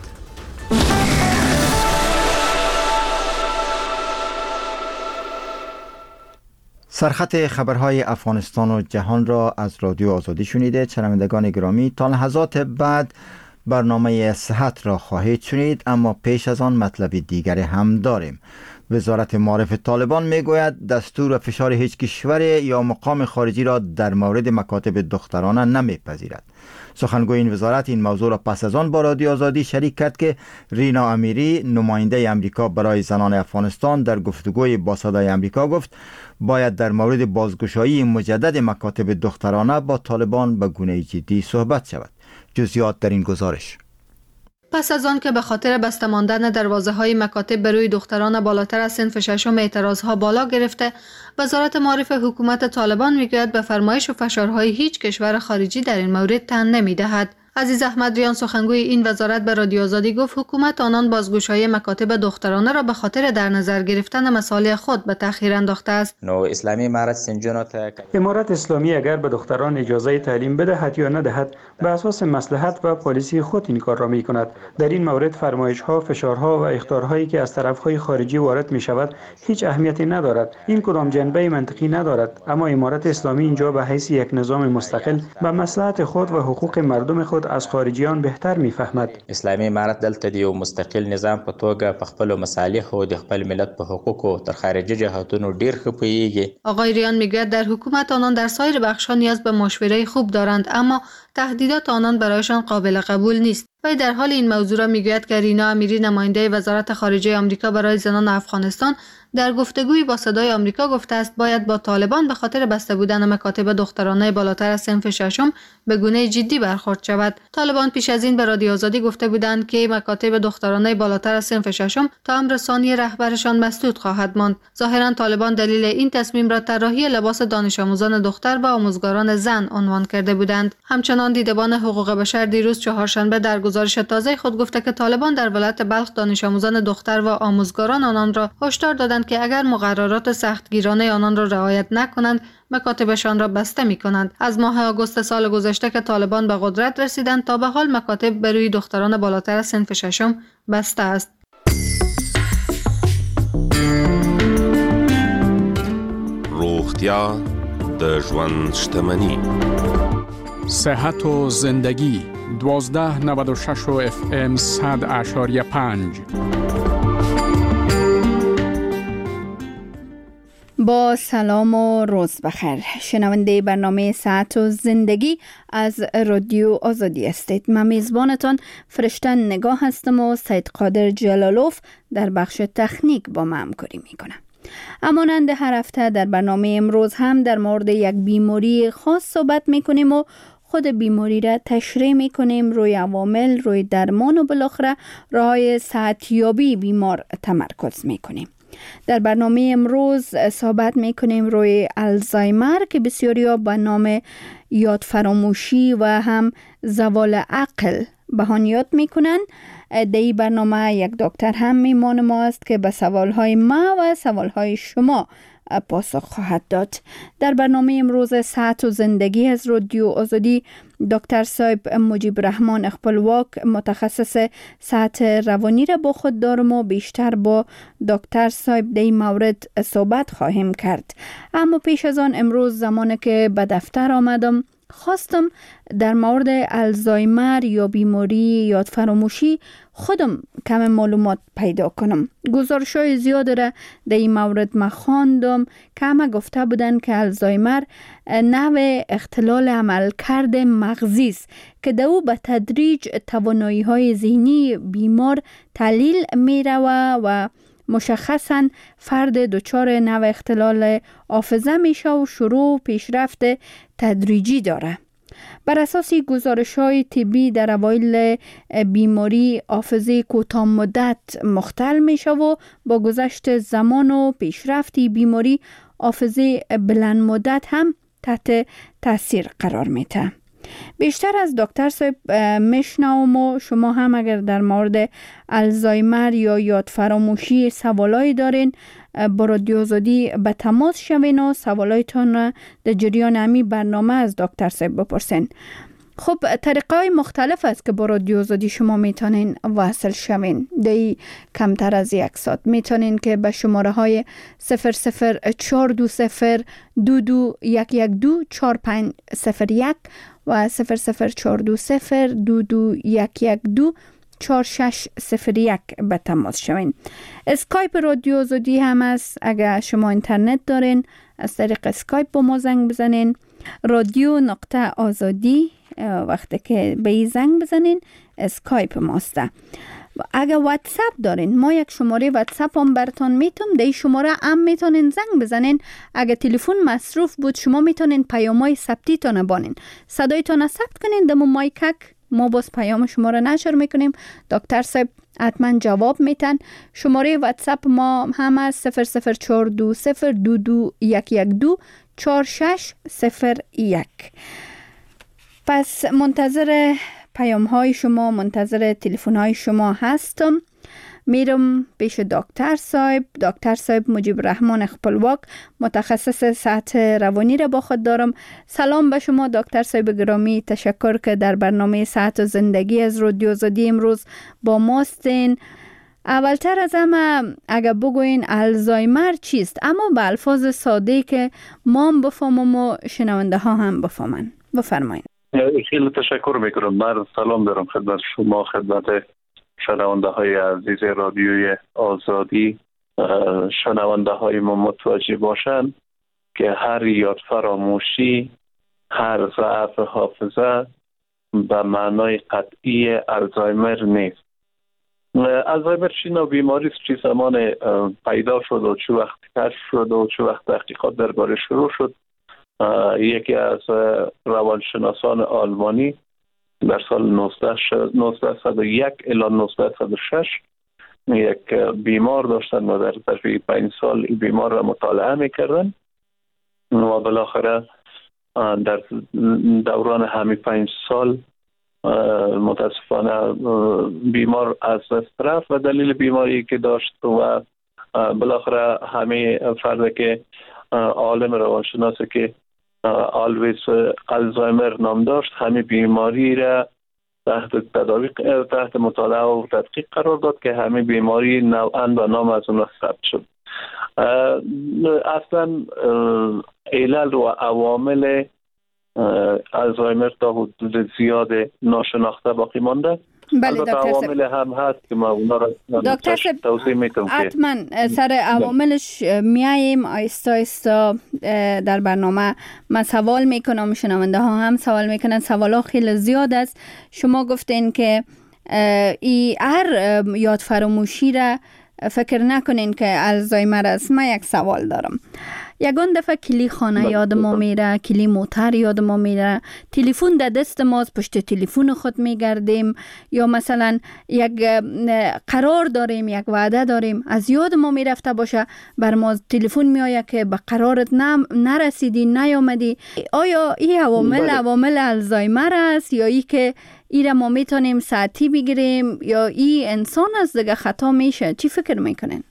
سرخط خبرهای افغانستان و جهان را از رادیو آزادی شنیده. شنوندگان گرامی، تا لحظات بعد برنامه صحت را خواهید شنید، اما پیش از آن مطلب دیگر هم داریم. وزارت معارف طالبان میگوید دستور و فشار هیچ کشور یا مقام خارجی را در مورد مکاتب دخترانه نمیپذیرد. سخنگوی این وزارت این موضوع را پس از آن با رادیو آزادی شریک کرد که رینا امیری نماینده امریکا برای زنان افغانستان در گفتگوی با صدای امریکا گفت باید در مورد بازگشایی مجدد مکاتب دخترانه با طالبان به گونه جدی صحبت شود. جزئیات در این گزارش. پس از آن که به خاطر بسته ماندن دروازه‌های مکاتب به روی دختران بالاتر از صنف ششم اعتراضها بالا گرفته، وزارت معارف حکومت طالبان میگوید به فرمایش و فشارهای هیچ کشور خارجی در این مورد تن نمی‌دهد. عزیز احمدریان سخنگوی این وزارت به رادیو آزادی گفت حکومت آنان بازگشایی مکاتب دخترانه را به خاطر در نظر گرفتن مصالح خود به تأخیر انداخته است. امارت اسلامی اگر به دختران اجازه تعلیم بدهد یا ندهد به اساس مصلحت و پالیسی خود این کار را می کند. در این مورد فرمایش‌ها، فشارها و اخطارهایی که از طرف‌های خارجی وارد می شود هیچ اهمیتی ندارد. این کدام جنبه منطقی ندارد، اما امارت اسلامی اینجا به حیث یک نظام مستقل به مصلحت خود و حقوق مردم خود از خارجیان بهتر میفهمد. اسلامي امارت دلته د یو مستقل نظام په توګه په خپل مصالح او د خپل ملت په حقوقو تر خارجي جهاتونو ډیر ښه پوهیږي. آقای ریان میگوید در حکومت آنان در سایر بخش‌ها نیاز به مشوره خوب دارند، اما تهدیدات آنان برایشان قابل قبول نیست. وی در حال این موضوع را میگوید که رینا امیری نماینده وزارت خارجه آمریکا برای زنان افغانستان در گفتگوی با صدای آمریکا گفته است باید با طالبان به خاطر بسته بودن مکاتب دخترانه بالاتر از صنف ششم به گونه جدی برخورد شود. طالبان پیش از این به رادیو آزادی گفته بودند که مکاتب دخترانه بالاتر از صنف ششم تا امر ثانی رهبرشان مسدود خواهد ماند. ظاهرا طالبان دلیل این تصمیم را طراحی لباس دانش آموزان دختر و آموزگاران زن عنوان کرده بودند. همچنان دیدبان حقوق بشر دیروز چهارشنبه در گزارش تازه خود گفته که طالبان در ولایت بلخ دانش آموزان دختر و آموزگاران آنان را هشدار دادند که اگر مقررات سختگیرانه آنان را رعایت نکنند مکاتبشان را بسته می کنند. از ماه آگوست سال گذشته که طالبان به قدرت رسیدند تا به حال مکاتب به روی دختران بالاتر از صنف ششم بسته است. روغتیا د ژوند شتمنی. صحت و زندگی دوازده نود و شش و اف ام صد اشاریه پنج. با سلام و روز بخیر. شنونده برنامه ساعت و زندگی از رادیو آزادی هستید. من میزبانتان فرشته نگاه هستم و سید قادر جلالوف در بخش تکنیک با ما همکاری میکنه. همانند هر هفته در برنامه امروز هم در مورد یک بیماری خاص صحبت میکنیم و خود بیماری را تشریح میکنیم، روی عوامل، روی درمان و بالاخره راه‌های صحتیابی بیمار تمرکز میکنیم. در برنامه امروز صحبت میکنیم روی الزایمر که بسیاری ها به نام یاد فراموشی و هم زوال عقل به آن یاد میکنن. در این برنامه یک دکتر هم میمان ما است که به سوالهای ما و سوالهای شما پاسخ خواهد داد. در برنامه امروز صحت و زندگی از رادیو آزادی دکتر صاحب مجیب رحمان اخپلواک متخصص صحت روانی را با خود دارم و بیشتر با دکتر صاحب در این مورد صحبت خواهیم کرد. اما پیش از آن امروز زمانی که به دفتر آمدم خواستم در مورد الزایمر یا بیماری یاد فراموشی خودم کم معلومات پیدا کنم. گزارش‌های زیاد را در این مورد ما خواندم که همه گفته بودن که الزایمر نوع اختلال عملکرد مغزی است که در او به تدریج توانایی‌های ذهنی بیمار تحلیل می‌رود و مشخصاً فرد دچار نوع اختلال حافظه میشه و شروع پیشرفت تدریجی داره. بر اساس گزارش‌های طبی در اوایل بیماری حافظه کوتاه مدت مختل میشه و با گذشت زمان و پیشرفت بیماری حافظه بلند مدت هم تحت تاثیر قرار میده. بیشتر از دکتر صاحب میشنوم و شما هم اگر در مورد الزایمر یا یاد فراموشی سوالایی دارین با رادیو آزادی به تماس شوین و سوالایتان در جریان همی برنامه از دکتر صاحب بپرسین. خب طریقه های مختلف است که با رادیو آزادی شما میتونین وصل شوین. دی کمتر از یک ساعت میتونین که به شماره های صفر صفر چهار دو صفر دو دو یک یک دو چهار پنج صفر یک و صفر صفر چهار دو صفر دو دو یک یک دو چهار شش صفر یک به تماس شوین. اسکایپ رادیو آزادی هم است. اگر شما اینترنت دارین از طریق اسکایپ با ما زنگ بزنین. رادیو نقطه آزادی وقتی که به این زنگ بزنین اسکایپ ماسته. اگر واتساپ دارین ما یک شماره واتساپ هم براتون میتونم. در این شماره هم میتونین زنگ بزنین. اگر تلفن مصروف بود شما میتونین پیامای ثبتی تان بانین، صدایتان ثبت کنین دم مایکک، ما باز پیام شما را نشر میکنیم. دکتر صاحب حتما جواب میتن. شماره واتساپ ما هم از صفر صفر چهار دو صفر دو دو یک یک دو چهار شش صفر یک. پس منتظر پیام های شما، منتظر تلفن های شما هستم. میرم پیش دکتر صاحب. دکتر صاحب مجیب رحمان اخپلواک متخصص صحت روانی را با خود دارم. سلام به شما دکتر صاحب گرامی. تشکر که در برنامه صحت و زندگی از رادیو آزادی امروز با ماستین. اولتر از همه اگر بگوین الزایمر چیست، اما به الفاظ ساده که ما هم بفهمم و شنونده ها هم بفهمن. بفرمایید. خیلی تشکر میکنم. من سلام دارم خدمت شما، خدمت شنونده های عزیز رادیوی آزادی. شنونده های ما متوجه باشند که هر یاد فراموشی، هر ضعف حافظه به معنای قطعی الزایمر نیست. الزایمر چی نوع بیماری است؟ چی زمان پیدا شد و چه وقت کشف شد و چه وقت تحقیقات درباره شروع شد؟ یکی از روانشناسان آلمانی در سال نوزده صد و یک الی نوزده صد و شش یک بیمار داشتن و در طی پنج سال این بیمار را مطالعه میکردن و بالاخره در دوران همین پنج سال متاسفانه بیمار از دست رفت و دلیل بیماری که داشت و بالاخره همه فرد که عالم روانشناسی که آلویس الزایمر نام داشت همه بیماری را تحت تداوی تحت مطالعه و تدقیق قرار داد که همه بیماری نوعاً و نام از اون ثبت شد. اصلا علل و عوامل آلزایمر تا حدود زیاد ناشناخته باقی مانده. بله دکتر عوامل هم هست که ما اونا را دکتر توضیح میتونم که حتما سر عواملش میاییم آیستا آیستا در برنامه. من سوال میکنم، شنونده ها هم سوال میکنن، سوال ها خیلی زیاد است. شما گفتین که ای هر یاد فراموشی را فکر نکنین که آلزایمر است. من یک سوال دارم. یگان دفعه کلی خانه یاد ما میره، کلی موتر یاد ما میره، تلفن در دست ماست، پشت تلفن خود میگردیم، یا مثلا یک قرار داریم، یک وعده داریم، از یاد ما میرفته باشه، بر ما تلفن میآید که به قرارت نرسیدی، نیامدی. آیا این عوامل عوامل آلزایمر است یا ای که ایره ما میتونیم ساعتی بگیریم یا ای انسان از دیگه خطا میشه؟ چی فکر میکنین؟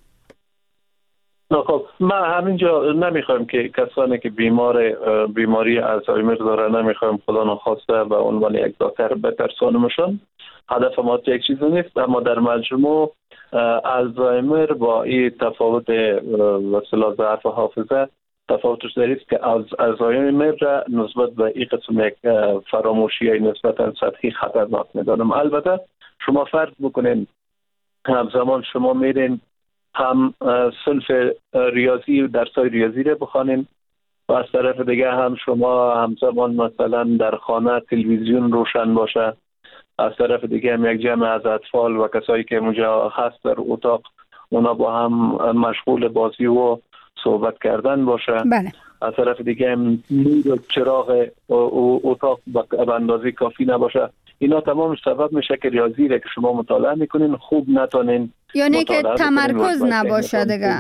خب ما همینجا نمیخوایم که کسانی که بیمار بیماری آلزایمر داره نمیخوایم خدا نخواسته به عنوان یک دکتر بترسانیمشون. هدف ما یک چیزی نیست، اما در مجموع آلزایمر با این تفاوت وسیله ضعف حافظه تفاوتش در است که آلزایمر را نسبت به این قسم یک فراموشی نسبتا سطحی خطرناک میدانم. البته شما فرض بکنین همزمان شما میرین هم صنف ریاضی درسای ریاضی رو بخوانین و از طرف دیگه هم شما همزمان مثلا در خانه تلویزیون روشن باشه، از طرف دیگه هم یک جمع از اطفال و کسایی که اونجا هست در اتاق اونا با هم مشغول بازی و صحبت کردن باشه. بله. از طرف دیگه هم نور چراغ اتاق به اندازه کافی نباشه. اینا تمام سبب میشه که ریاضی را که شما مطالعه میکنین خوب نتونین، یعنی که تمرکز نباشه دیگه.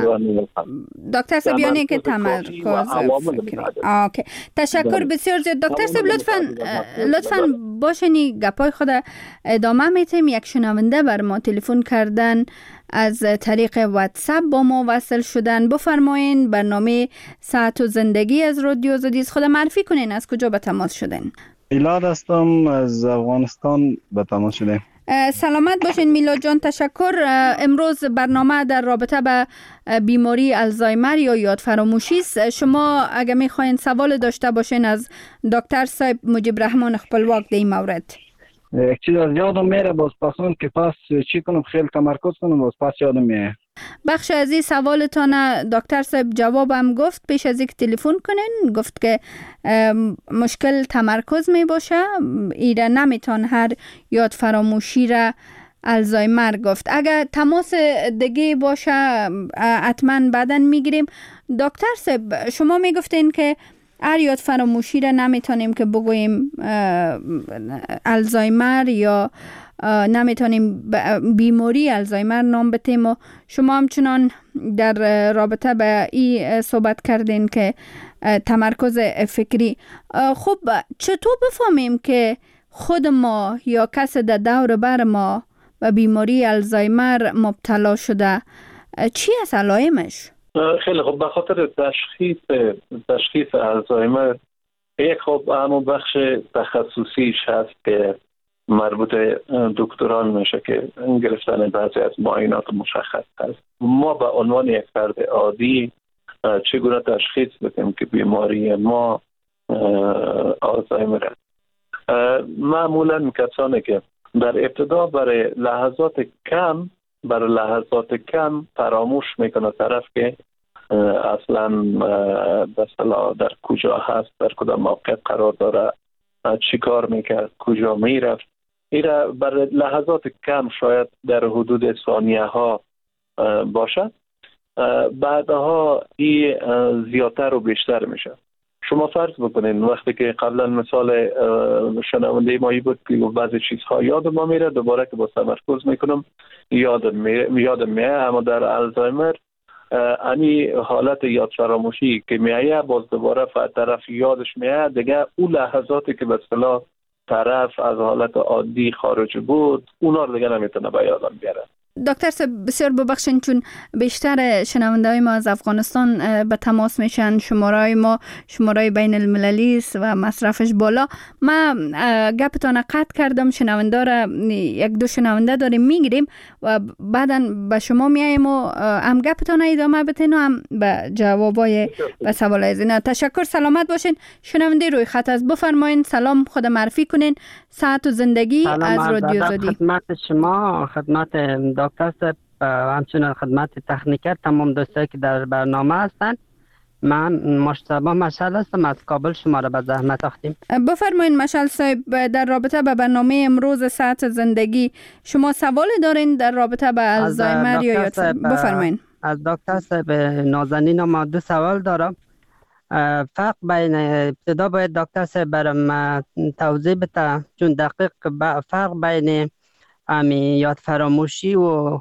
دکتر صاحب یعنی که تمرکز. اوکی. تشکر بسیار زیاد دکتر صاحب. لطفاً لطفاً باشین گپای خود ادامه میتیم. یک شنونده بر ما تلفن کردن، از طریق واتساپ با ما وصل شدن. بفرمایین برنامه ساعت و زندگی از رادیو آزادی است. خود معرفی کنین از کجا به تماس شدین؟ میلاد هستم، از افغانستان به تماس شدیم. سلامت باشین میلاد جان، تشکر. امروز برنامه در رابطه به بیماری آلزایمر یا یاد فراموشی است. شما اگه میخواین سوال داشته باشین از دکتر صاحب مجیب رحمان خپلواک در این مورد. یک چیز از یادم میره باز پاسون که پس چی کنم، خیلی تمرکز کنم باز پس یادم میره. بخش از این سوالتان دکتر صاحب جوابم گفت پیش از اینکه تلفن کنین، گفت که مشکل تمرکز می باشه، ایره نمیتون هر یاد فراموشی را آلزایمر گفت. اگر تماس دیگه باشه حتما بعداً میگیریم. دکتر صاحب شما میگفتین که هر یاد فراموشی را نمیتونیم که بگوییم آلزایمر یا نمیتونیم بیماری آلزایمر نام بتیم و شما همچنان در رابطه به این صحبت کردین که تمرکز فکری. خب چطور بفهمیم که خود ما یا کسی در دور بر ما به بیماری آلزایمر مبتلا شده؟ چی است علائمش؟ خیلی خب، به خاطر تشخیص تشخیص آلزایمر یک خب همون بخش تخصصیش هست که مربوط دکتران میشه که گرفتن بعضی از معاینات مشخص هست. ما به عنوان یک فرد عادی چگونه تشخیص بدیم که بیماری ما آلزایمر است؟ معمولا کسانی که در ابتدا برای لحظات کم برای لحظات کم فراموش میکنه طرف که اصلا مثلا در کجا هست، در کدام موقع قرار داره، چی کار میکرد، کجا میرفت. ایره برای لحظات کم شاید در حدود ثانیه ها باشه، بعدها این زیادتر و بیشتر میشه. شما فرض بکنین وقتی که قبلا مثال شنونده مایی بود که بعضی چیزها یاد ما میره، دوباره که با تمرکز میکنم یادم میره یادم میره اما در آلزایمر امی حالت یاد فراموشی که میایه باز دوباره طرف یادش میایه دیگه اون لحظاتی که به اصطلاح طرف از حالت عادی خارج بود اونا رو دیگه نمیتونه به یادم بیاره. دکتر صاحب بسیار ببخشین، چون بیشتر شنونده‌های ما از افغانستان به تماس میشن، شماره‌های ما شماره بین المللی است و مصرفش بالا. ما گپتان قطع کردم، شنونده را یک دو شنونده داریم میگیریم و بعداً به شما میاییم و هم گپتان ادامه بدین و هم به جوابای و سوالای زینا. تشکر، سلامت باشین. شنونده روی خط از بفرمایین، سلام، خود معرفی کنین، صحت و زندگی از رادیو آزادی. خدمت شما، خدمت دکتر صاحب و همچنین خدمت تکنیکر، تمام دوستایی که در برنامه هستند. من مشتبه مشعل هستم، از کابل شما را به زحمت آختیم. بفرمایید مشعل صاحب، در رابطه به برنامه امروز صحت زندگی شما سوالی دارین در رابطه به الزایمر یا یاد؟ بفرمایید. از دکتر صاحب نازنین ما دو سوال دارم. فرق بین، ابتدا باید دکتر صاحب برام توضیح بده، چون دقیق فرق بین امی یاد فراموشی و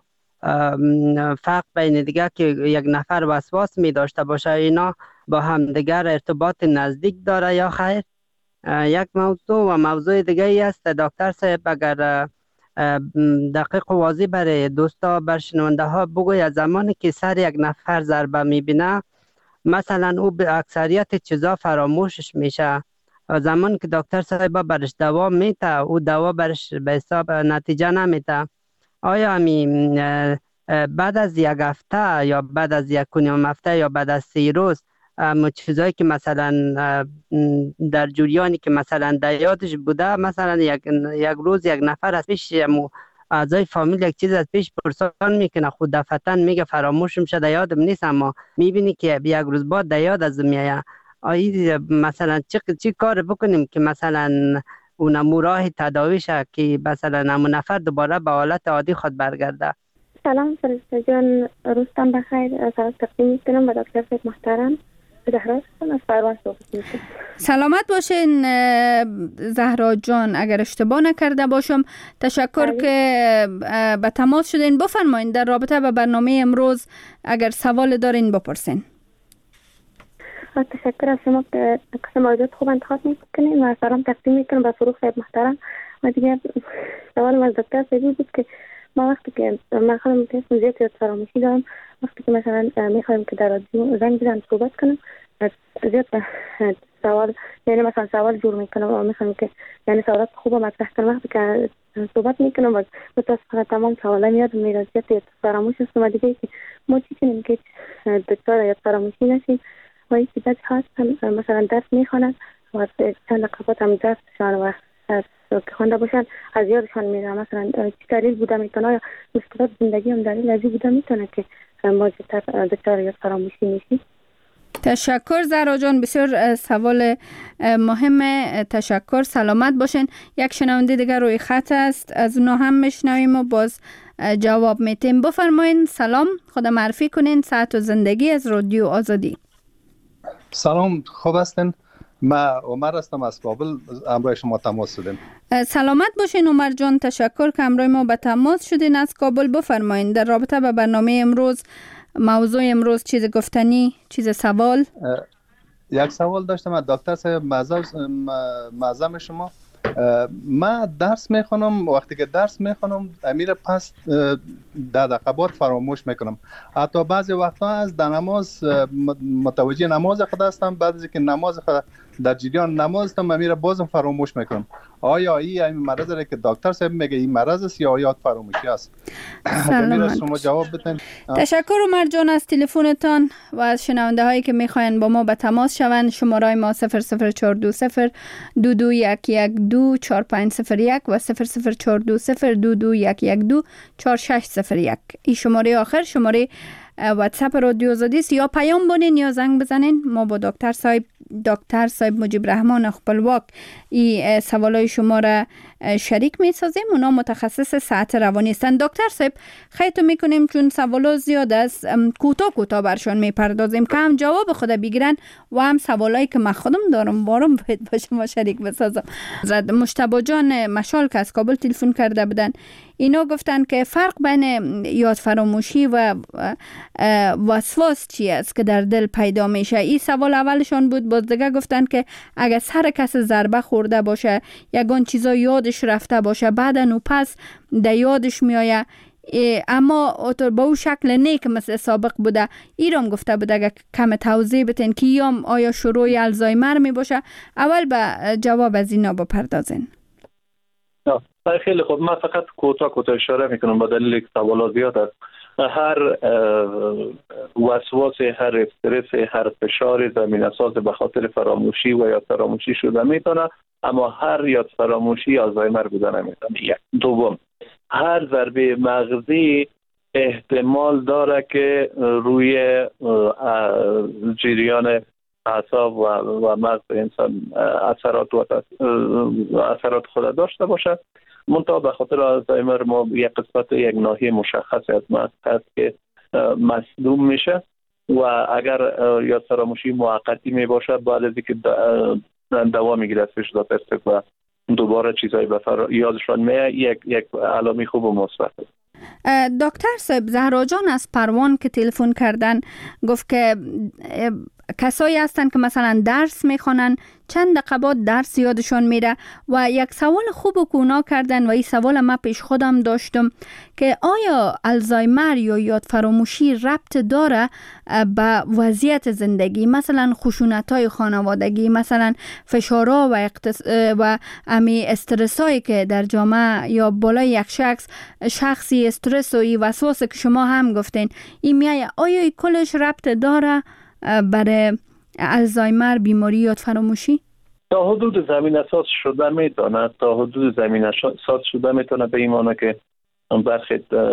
فرق بین دیگه که یک نفر وسواس می داشته باشه، اینا با هم دیگر ارتباط نزدیک داره یا خیر؟ یک موضوع و موضوع دیگه ای است دکتر صاحب، اگر دقیق و واضح برای دوستا بر شنونده ها بگوید، زمانی که سر یک نفر ضربه می بینه مثلا او به اکثریت چیزا فراموشش میشه، زمانی که دکتر صاحب برش دوا میته او دوا برش به حساب نتیجه نمیده. آیا همین بعد از یک هفته یا بعد از یک کنیم هفته یا بعد از سی روز چیزایی که مثلا در جریانی که مثلا در یادش بوده، مثلا یک, یک روز یک نفر از پیش اعضای فامیل یک چیز از پیش پرسان میکنه، خود دفعتاً میگه فراموش میشه، در یادم نیست، اما میبینی که یک روز بعد در یاد از میایه. آیا مثلا چی, چی کار بکنیم که مثلا اونمو راه تداویشه که مثلا همون نفر دوباره به حالت عادی خود برگرده؟ سلام فرشته جان، روزتان بخیر. سلام تقدیم میکنم به دکتر صاحب محترم. زهرا از پروان صحبت میکنم. سلامت باشین زهرا جان، اگر اشتباه نکرده باشم. تشکر بله. که به تماس شدین. بفرمایید در رابطه با برنامه امروز اگر سوال دارین بپرسین. تشکر از شما که قسم موضوعات خوب انتخاب میکنین و سلام تقدیم میکنم به فروغ صاحب محترم. و دیگه سوال از دکتر صاحب بود که ما وقتی که من خودم تست زیاد یاد فراموشی دارم، وقتی که مثلا میخوایم که در رادیو زنگ بزنم صحبت کنم، زیاد سوال یعنی مثلا سوال جور میکنم و میخوایم که یعنی سوالات خوب مطرح کنم، وقتی که صحبت میکنم و متاسفانه تمام سوالا یاد میره، زیاد یاد فراموش هستم. و دیگه که ما چی کنیم که دکتر یاد فراموشی نشیم و این که بچه هستن مثلا درس میخوانند و چند لقبات هم درسشان و که خوانده باشن از یادشان میره، مثلا چی دلیل بوده میتونه یا مشکلات زندگی هم دلیل ازی بوده میتونه که ما زیادتر دچار یاد فراموشی میشیم. تشکر زهرا جان، بسیار سوال مهمه. تشکر، سلامت باشین. یک شنونده دیگر روی خط است، از اونا هم میشنویم و باز جواب میتیم. بفرمایین. سلام، خود معرفی کنین، صحت و زندگی از رادیو آزادی. سلام، خوب هستین؟ من عمر هستم از کابل، همراه شما تماس شدیم. سلامت باشین عمر جان، تشکر که همراه ما به تماس شدین از کابل. بفرمایین در رابطه با برنامه امروز، موضوع امروز، چیز گفتنی، چیز سوال؟ یک سوال داشتم دکتر صاحب، معظم شما. من درس میخونم، وقتی که درس میخونم امیر پس در دقیقات فراموش میکنم، حتی بعضی وقتا از در نماز متوجه نماز خود هستم، بعد از که نماز خود در جریان نماز هستم امیر بازم فراموش میکنم. آیا این این مرض داره که دکتر صاحب میگه این مرض است یا یاد فراموشی است؟ امیر شما جواب بدین. تشکر عمر جان از تلفنتان و از شنونده هایی که میخواین با ما به تماس شوند. شماره ما صفر صفر چهار دو صفر دو دو یک یک دو چهار پنج صفر یک و صفر صفر چهار دو صفر دو دو یک یک دو چهار شش صفر یک. این شماره آخر شماره واتساپ رادیو آزادی است. یا پیام بونین یا زنگ بزنین، ما با دکتر صاحب دکتر صاحب مجیب رحمان خپلواک این سوالای شما را شریک می سازیم. اونا متخصص صحت روانی هستند. دکتر صاحب خیلی میکنیم چون سوالا زیاد است، کوتاه کوتاه برشان میپردازیم که هم جواب خود بگیرن و هم سوالایی که من خودم دارم بارم باید با شما شریک بسازم. مشتبه جان مشال که از کابل تلفن کرده بودن، اینا گفتن که فرق بین یاد فراموشی و وسواس چی است که در دل پیدا میشه. این سوال اولشان بود. باز دیگه گفتن که اگر سر کس ضربه خورده باشه، یگان چیزا یادش رفته باشه، بعدن و پس در یادش میآید، اما با او شکل نیک مثل سابق بوده. ایرام گفته بوده اگر کم توضیح بتین که یام آیا شروع الزایمر می باشه. اول به جواب از اینا بپردازین. خیلی خوب، من فقط کوتاه کوتاه اشاره میکنم با دلیل سوالات زیاد است. هر وسواس، هر استرس، هر فشار زمینه ساز به خاطر فراموشی و یاد فراموشی شده میتونه، اما هر یاد فراموشی آلزایمر بوده نمیتونه. یک. دوم، هر ضربه مغزی احتمال داره که روی جریان اعصاب و, و مغز انسان اثرات و اثرات خود داشته باشد. منتها به خاطر آلزایمر ما یک قسمت یک ناحیه مشخص از مغز هست که مصدوم میشه و اگر یا فراموشی موقتی می باشه، بعد از اینکه دوا میگیره از فشار پرسک و دوباره چیزایی به یادشان میاد، یک یک علامه خوب و مثبت است. دکتر صاحب، زهرا جان از پروان که تلفن کردن گفت که کسایی هستن که مثلا درس میخوانن، چند دقیقه بعد درس یادشان میره و یک سوال خوب و کونا کردن و این سوال ما پیش خودم داشتم که آیا الزایمر یا یاد فراموشی ربط داره به وضعیت زندگی، مثلا خشونت‌های خانوادگی، مثلا فشارها و اقتص... و امی استرسایی که در جامعه یا بالای یک شخص شخصی استرس و این وسواس که شما هم گفتین این میایه، آیا این کلش ربط داره برای الزایمر، بیماری یاد فراموشی؟ تا حدود زمین اساس شده میتونه تا حدود زمین اساس شده میتونه به این معنی که برخی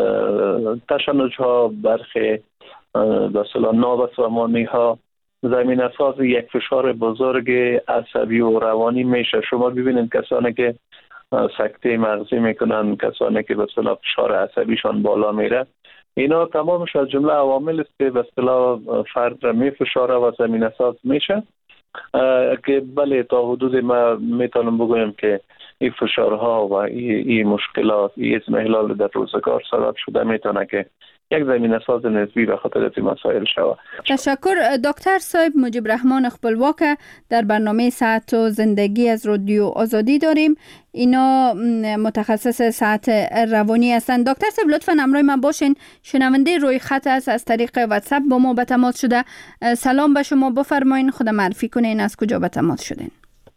تشنج ها، برخی مثلا نابسامانی ها زمین اساس یک فشار بزرگ عصبی و روانی میشه. شما ببینید کسانی که سکته مغزی میکنن، کسانی که مثلا فشار عصبیشان بالا میره، اینا تمامش از جمله عوامل است که به اصطلاح فرد را میفشاره و زمینه ساز میشه که بله تا حدود ما میتونم بگویم که این فشارها و این, این مشکلات، این اضمحلال در روزگار سبب شده میتونه که یک زمینه ساز نسبی به خاطر این مسائل شود. تشکر. دکتر صاحب مجیب رحمان خپلواک در برنامه صحت و زندگی از رادیو آزادی داریم. اینا متخصص صحت روانی هستند. دکتر صاحب لطفاً همراه من باشین. شنونده روی خط است از طریق واتساپ با ما به تماس شده. سلام به شما، بفرمایین خود معرفی کنین، از کجا به تماس شدین؟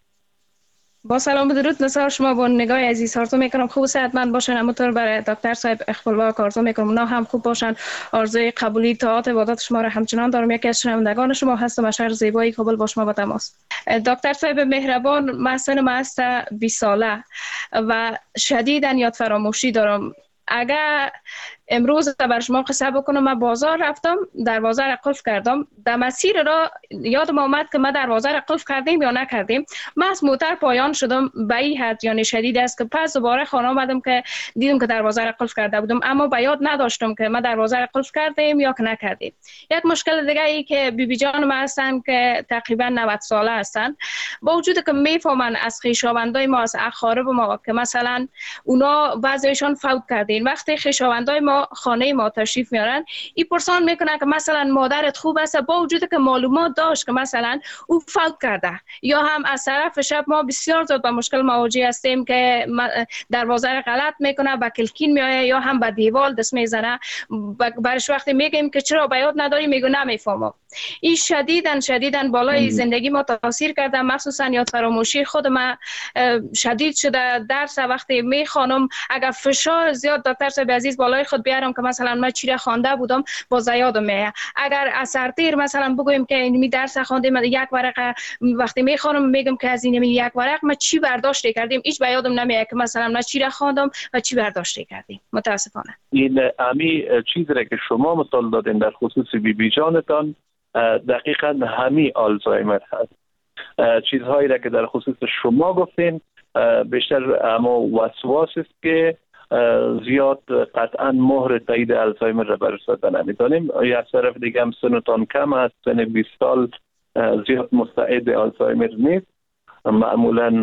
با سلام و درود نثار شما با نگاه عزیز آرزو میکنم خوب صحتمند باشن. همونطور برای دکتر صاحب خپلواک آرزو میکنم اونا هم خوب باشن. آرزوی قبولی طاعت عبادت شما را همچنان دارم. یکی از شنوندگان شما هستم از شهر زیبایی کابل با شما با تماس. دکتر صاحب مهربان، من سن من است بیست ساله و شدیداً یاد فراموشی دارم. اگر امروز بر شما قصه بکنم، من بازار رفتم، دروازه را قفل کردم، در مسیر را یادم آمد که ما دروازه را قفل کردیم یا نکردیم. من از موتر پایان شدم به این حد یعنی شدید است که پس دوباره خانه آمدم که دیدم که دروازه را قفل کرده بودم، اما به یاد نداشتم که ما دروازه را قفل کردیم یا که نکردیم. یک مشکل دیگه ای که بی بی جان ما هستن که تقریبا نود ساله هستند، با وجود که میفهمن از خویشاوندای ما، از اقارب ما که مثلا اونا بعضیشان فوت کردین، وقتی خویشاوندای ما خانه ما تشریف میارن این پرسان میکنه که مثلا مادرت خوب است، با وجودی که معلومات داشت که مثلا او فوت کرده. یا هم از طرف شب ما بسیار زیاد با مشکل مواجه هستیم که دروازه را غلط میکنه، با کلکین میآید یا هم با دیوار دست میزنه. برش وقتی میگیم که چرا به یاد نداری، میگه نمیفهمم. این شدیداً شدیداً بالای زندگی ما تاثیر کرده، مخصوصا یاد فراموشی خود ما شدید شده. درس وقتی میخوانم اگر فشار زیاد دکتر صاحب عزیز بالای خود بیارم که مثلا من چی را خوانده بودم باز یادم میاد. اگر اثر تیر مثلا بگویم که این می درس خواندیم یک ورقه، وقتی میخوانم میگم که از این یک ورق ما چی برداشت کردیم، هیچ به یادم نمیاد که مثلا من چی را خواندم و چی برداشت کردیم. متاسفانه این امی چیزی را که شما مثال دادین در خصوص بی بی جانتان دقیقاً همی آلزایمر هست. چیزهایی را که در خصوص شما گفتین بیشتر اما وسواس است که زیاد قطعا مهر تایید الزایمر را بر سر نمیدانیم. یا از طرف دیگه هم سنتان کم است، سن بیست سال زیاد مستعد الزایمر نیست، معمولا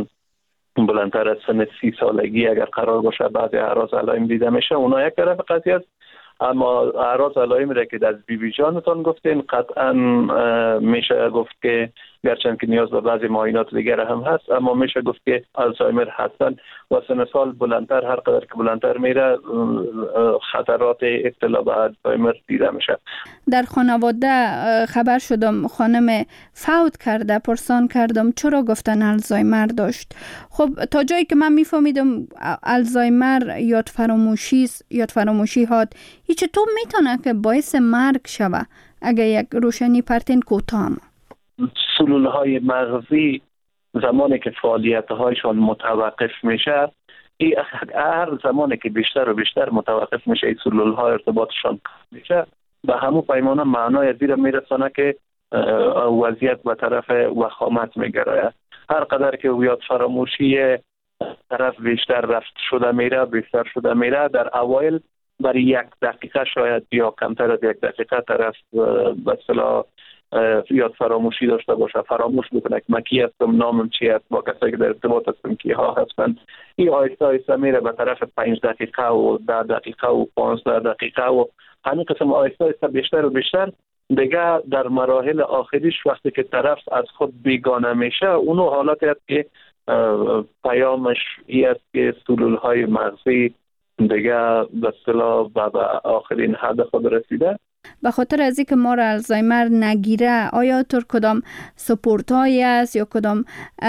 بلندتر از سن سی سالگی اگر قرار باشه بعضی اعراض علائم دیده میشه، اونا یک طرف قضیه است. اما اعراض علائمی را که از بی بی جانتان گفتین قطعا میشه گفت که گرچند که نیاز به بعضی معاینات دیگر هم هست، اما میشه گفت که آلزایمر هستن و سن سال بلندتر هر قدر که بلندتر میره خطرات ابتلا به آلزایمر دیده میشه. در خانواده خبر شدم خانم فوت کرده، پرسان کردم چرا، گفتن آلزایمر داشت. خب تا جایی که من میفهمیدم آلزایمر یاد فراموشی است، یاد فراموشی هات هیچ تو میتونه که باعث مرگ شوه اگر یک روشنی پرتین کوتاه. سلول های مغزی زمانی که فعالیت هایشان متوقف میشه، ای هر زمانی که بیشتر و بیشتر متوقف میشه این سلول ها ارتباطشان میشه، به همون پیمانه معنای زیر میرسانه که وضعیت به طرف وخامت میگرده. هر قدر که یاد فراموشی طرف بیشتر رفت شده میره بیشتر شده میره، در اوایل برای یک دقیقه شاید یا کمتر از یک دقیقه طرف به اصطلاح یاد فراموشی داشته باشه، فراموش بکنه که من کی هستم، نامم چی است، با کسایی که در ارتباط هستم کی ها هستند. این آیسته آیسته میره به طرف پنج دقیقه و ده دقیقه و پانزده دقیقه و همین قسم آیسته آیسته بیشتر و بیشتر. دیگه در مراحل آخریش وقتی که طرف از خود بیگانه میشه، اونو حالتی است که پیامش ای است که سلول های مغزی دیگه به اصطلاح به آخرین حد خود رسیده. به خاطر از اینکه ما را آلزایمر نگیره، آیا طور کدام سپورت هایی است یا کدام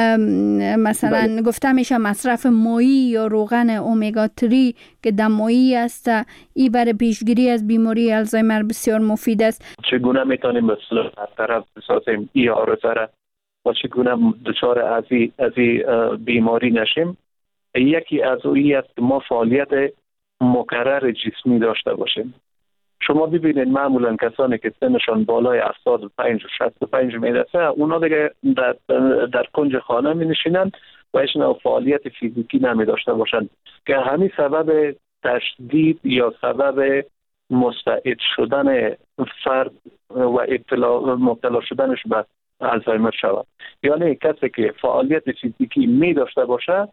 مثلا بله. گفته میشه مصرف ماهی یا روغن اومگا سه که دمایی است، ای برای پیشگیری از بیماری آلزایمر بسیار مفید است. چگونه میتونیم به اصطلاح طرف بسازیم ای آرزه را و چگونه دچار از این بیماری نشیم؟ یکی از اویی است که ما فعالیت مکرر جسمی داشته باشیم. شما ببینید معمولا کسانی که سنشان بالای هفتاد و پنج و شصت و پنج میرسه، اونا دیگه در, در کنج خانه می نشینند و هیچ نوع فعالیت فیزیکی نمی داشته باشند که همین سبب تشدید یا سبب مستعد شدن فرد و ابتلا مبتلا شدنش به آلزایمر شود. یعنی کسی که فعالیت فیزیکی می داشته باشه،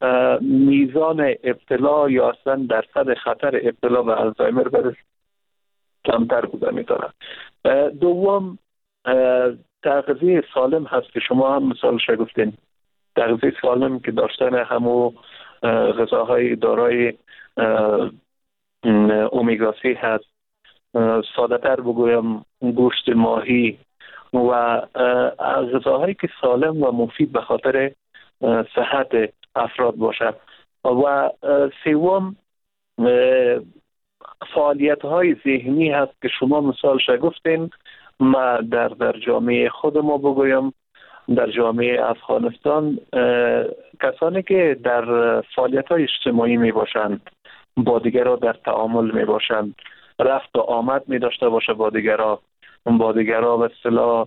میزان ابتلا یا اصلا درصد خطر ابتلا به آلزایمر برش کمتر بوده میتونه. دوم تغذیه سالم هست که شما هم مثالش گفتین. تغذیه سالم که داشتن همو غذاهای دارای اومگا سه هست، ساده تر بگویم گوشت ماهی و غذاهایی که سالم و مفید به خاطر صحت افراد باشد. و سوم فعالیت های ذهنی هست که شما مثالش گفتین. ما در در جامعه خود ما بگویم، در جامعه افغانستان کسانی که در فعالیت های اجتماعی می باشند، با دیگرها در تعامل می باشند، رفت و آمد می داشته باشه با دیگرها، با دیگرها به اصطلاح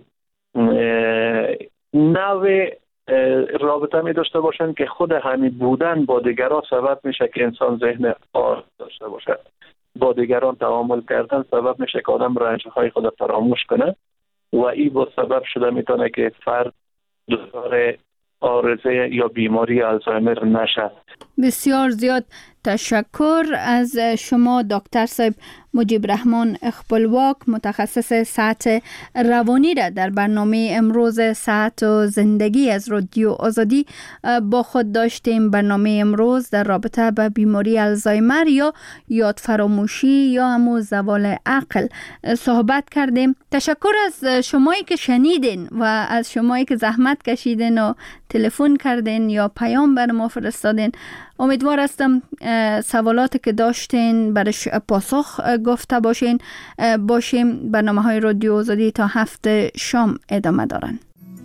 نوع رابطه می داشته باشند که خود همین بودن با دیگران سبب میشه که انسان ذهن آرام داشته باشه. با دیگران تعامل کردن سبب میشه که آدم رنجهای خود فراموش کنه و این با سبب شده میتونه که فرد دچار عارضه یا بیماری آلزایمر نشه. بسیار زیاد تشکر از شما دکتر صاحب مجیب رحمان اخبالواک، متخصص صحت روانی را در برنامه امروز صحت و زندگی از رادیو آزادی با خود داشتیم. برنامه امروز در رابطه با بیماری آلزایمر یا یاد فراموشی یا همو زوال عقل صحبت کردیم. تشکر از شمایی که شنیدین و از شمایی که زحمت کشیدین و تلفن کردین یا پیام بر ما فرستادین. امیدوار هستم سوالاتی که داشتین برش پاسخ گفته باشین باشیم. برنامه های رادیو آزادی تا هفته شام ادامه دارن.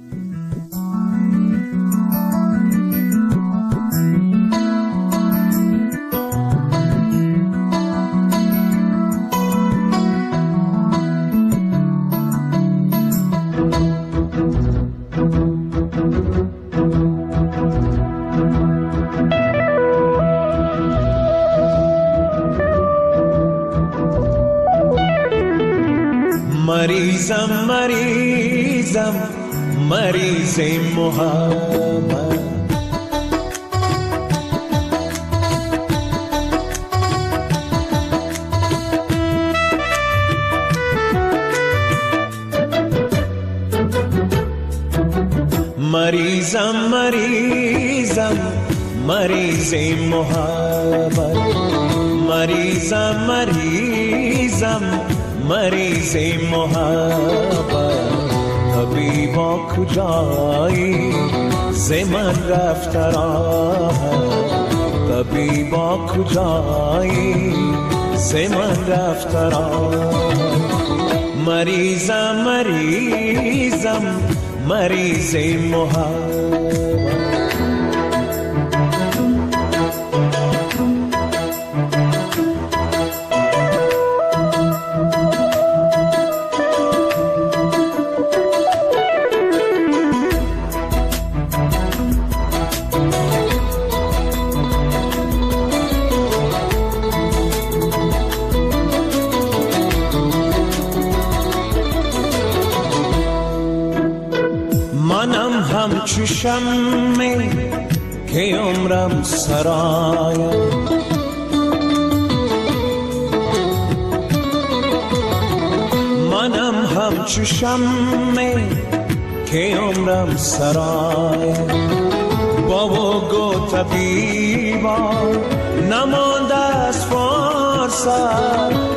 مریضم مریضم مریض محبت، مریضم مریضم مریض محبت مریضم مریضم مریض محبت طبیبا کجایی ز من رفت راحت طبیبا کجایی ز من رفت راحت مریضم مریضم مریض محبت همچو شمع که عمرم سرایم منم همچو شمع که عمرم سرایم بابا گو طبیبا نمانده از فرصت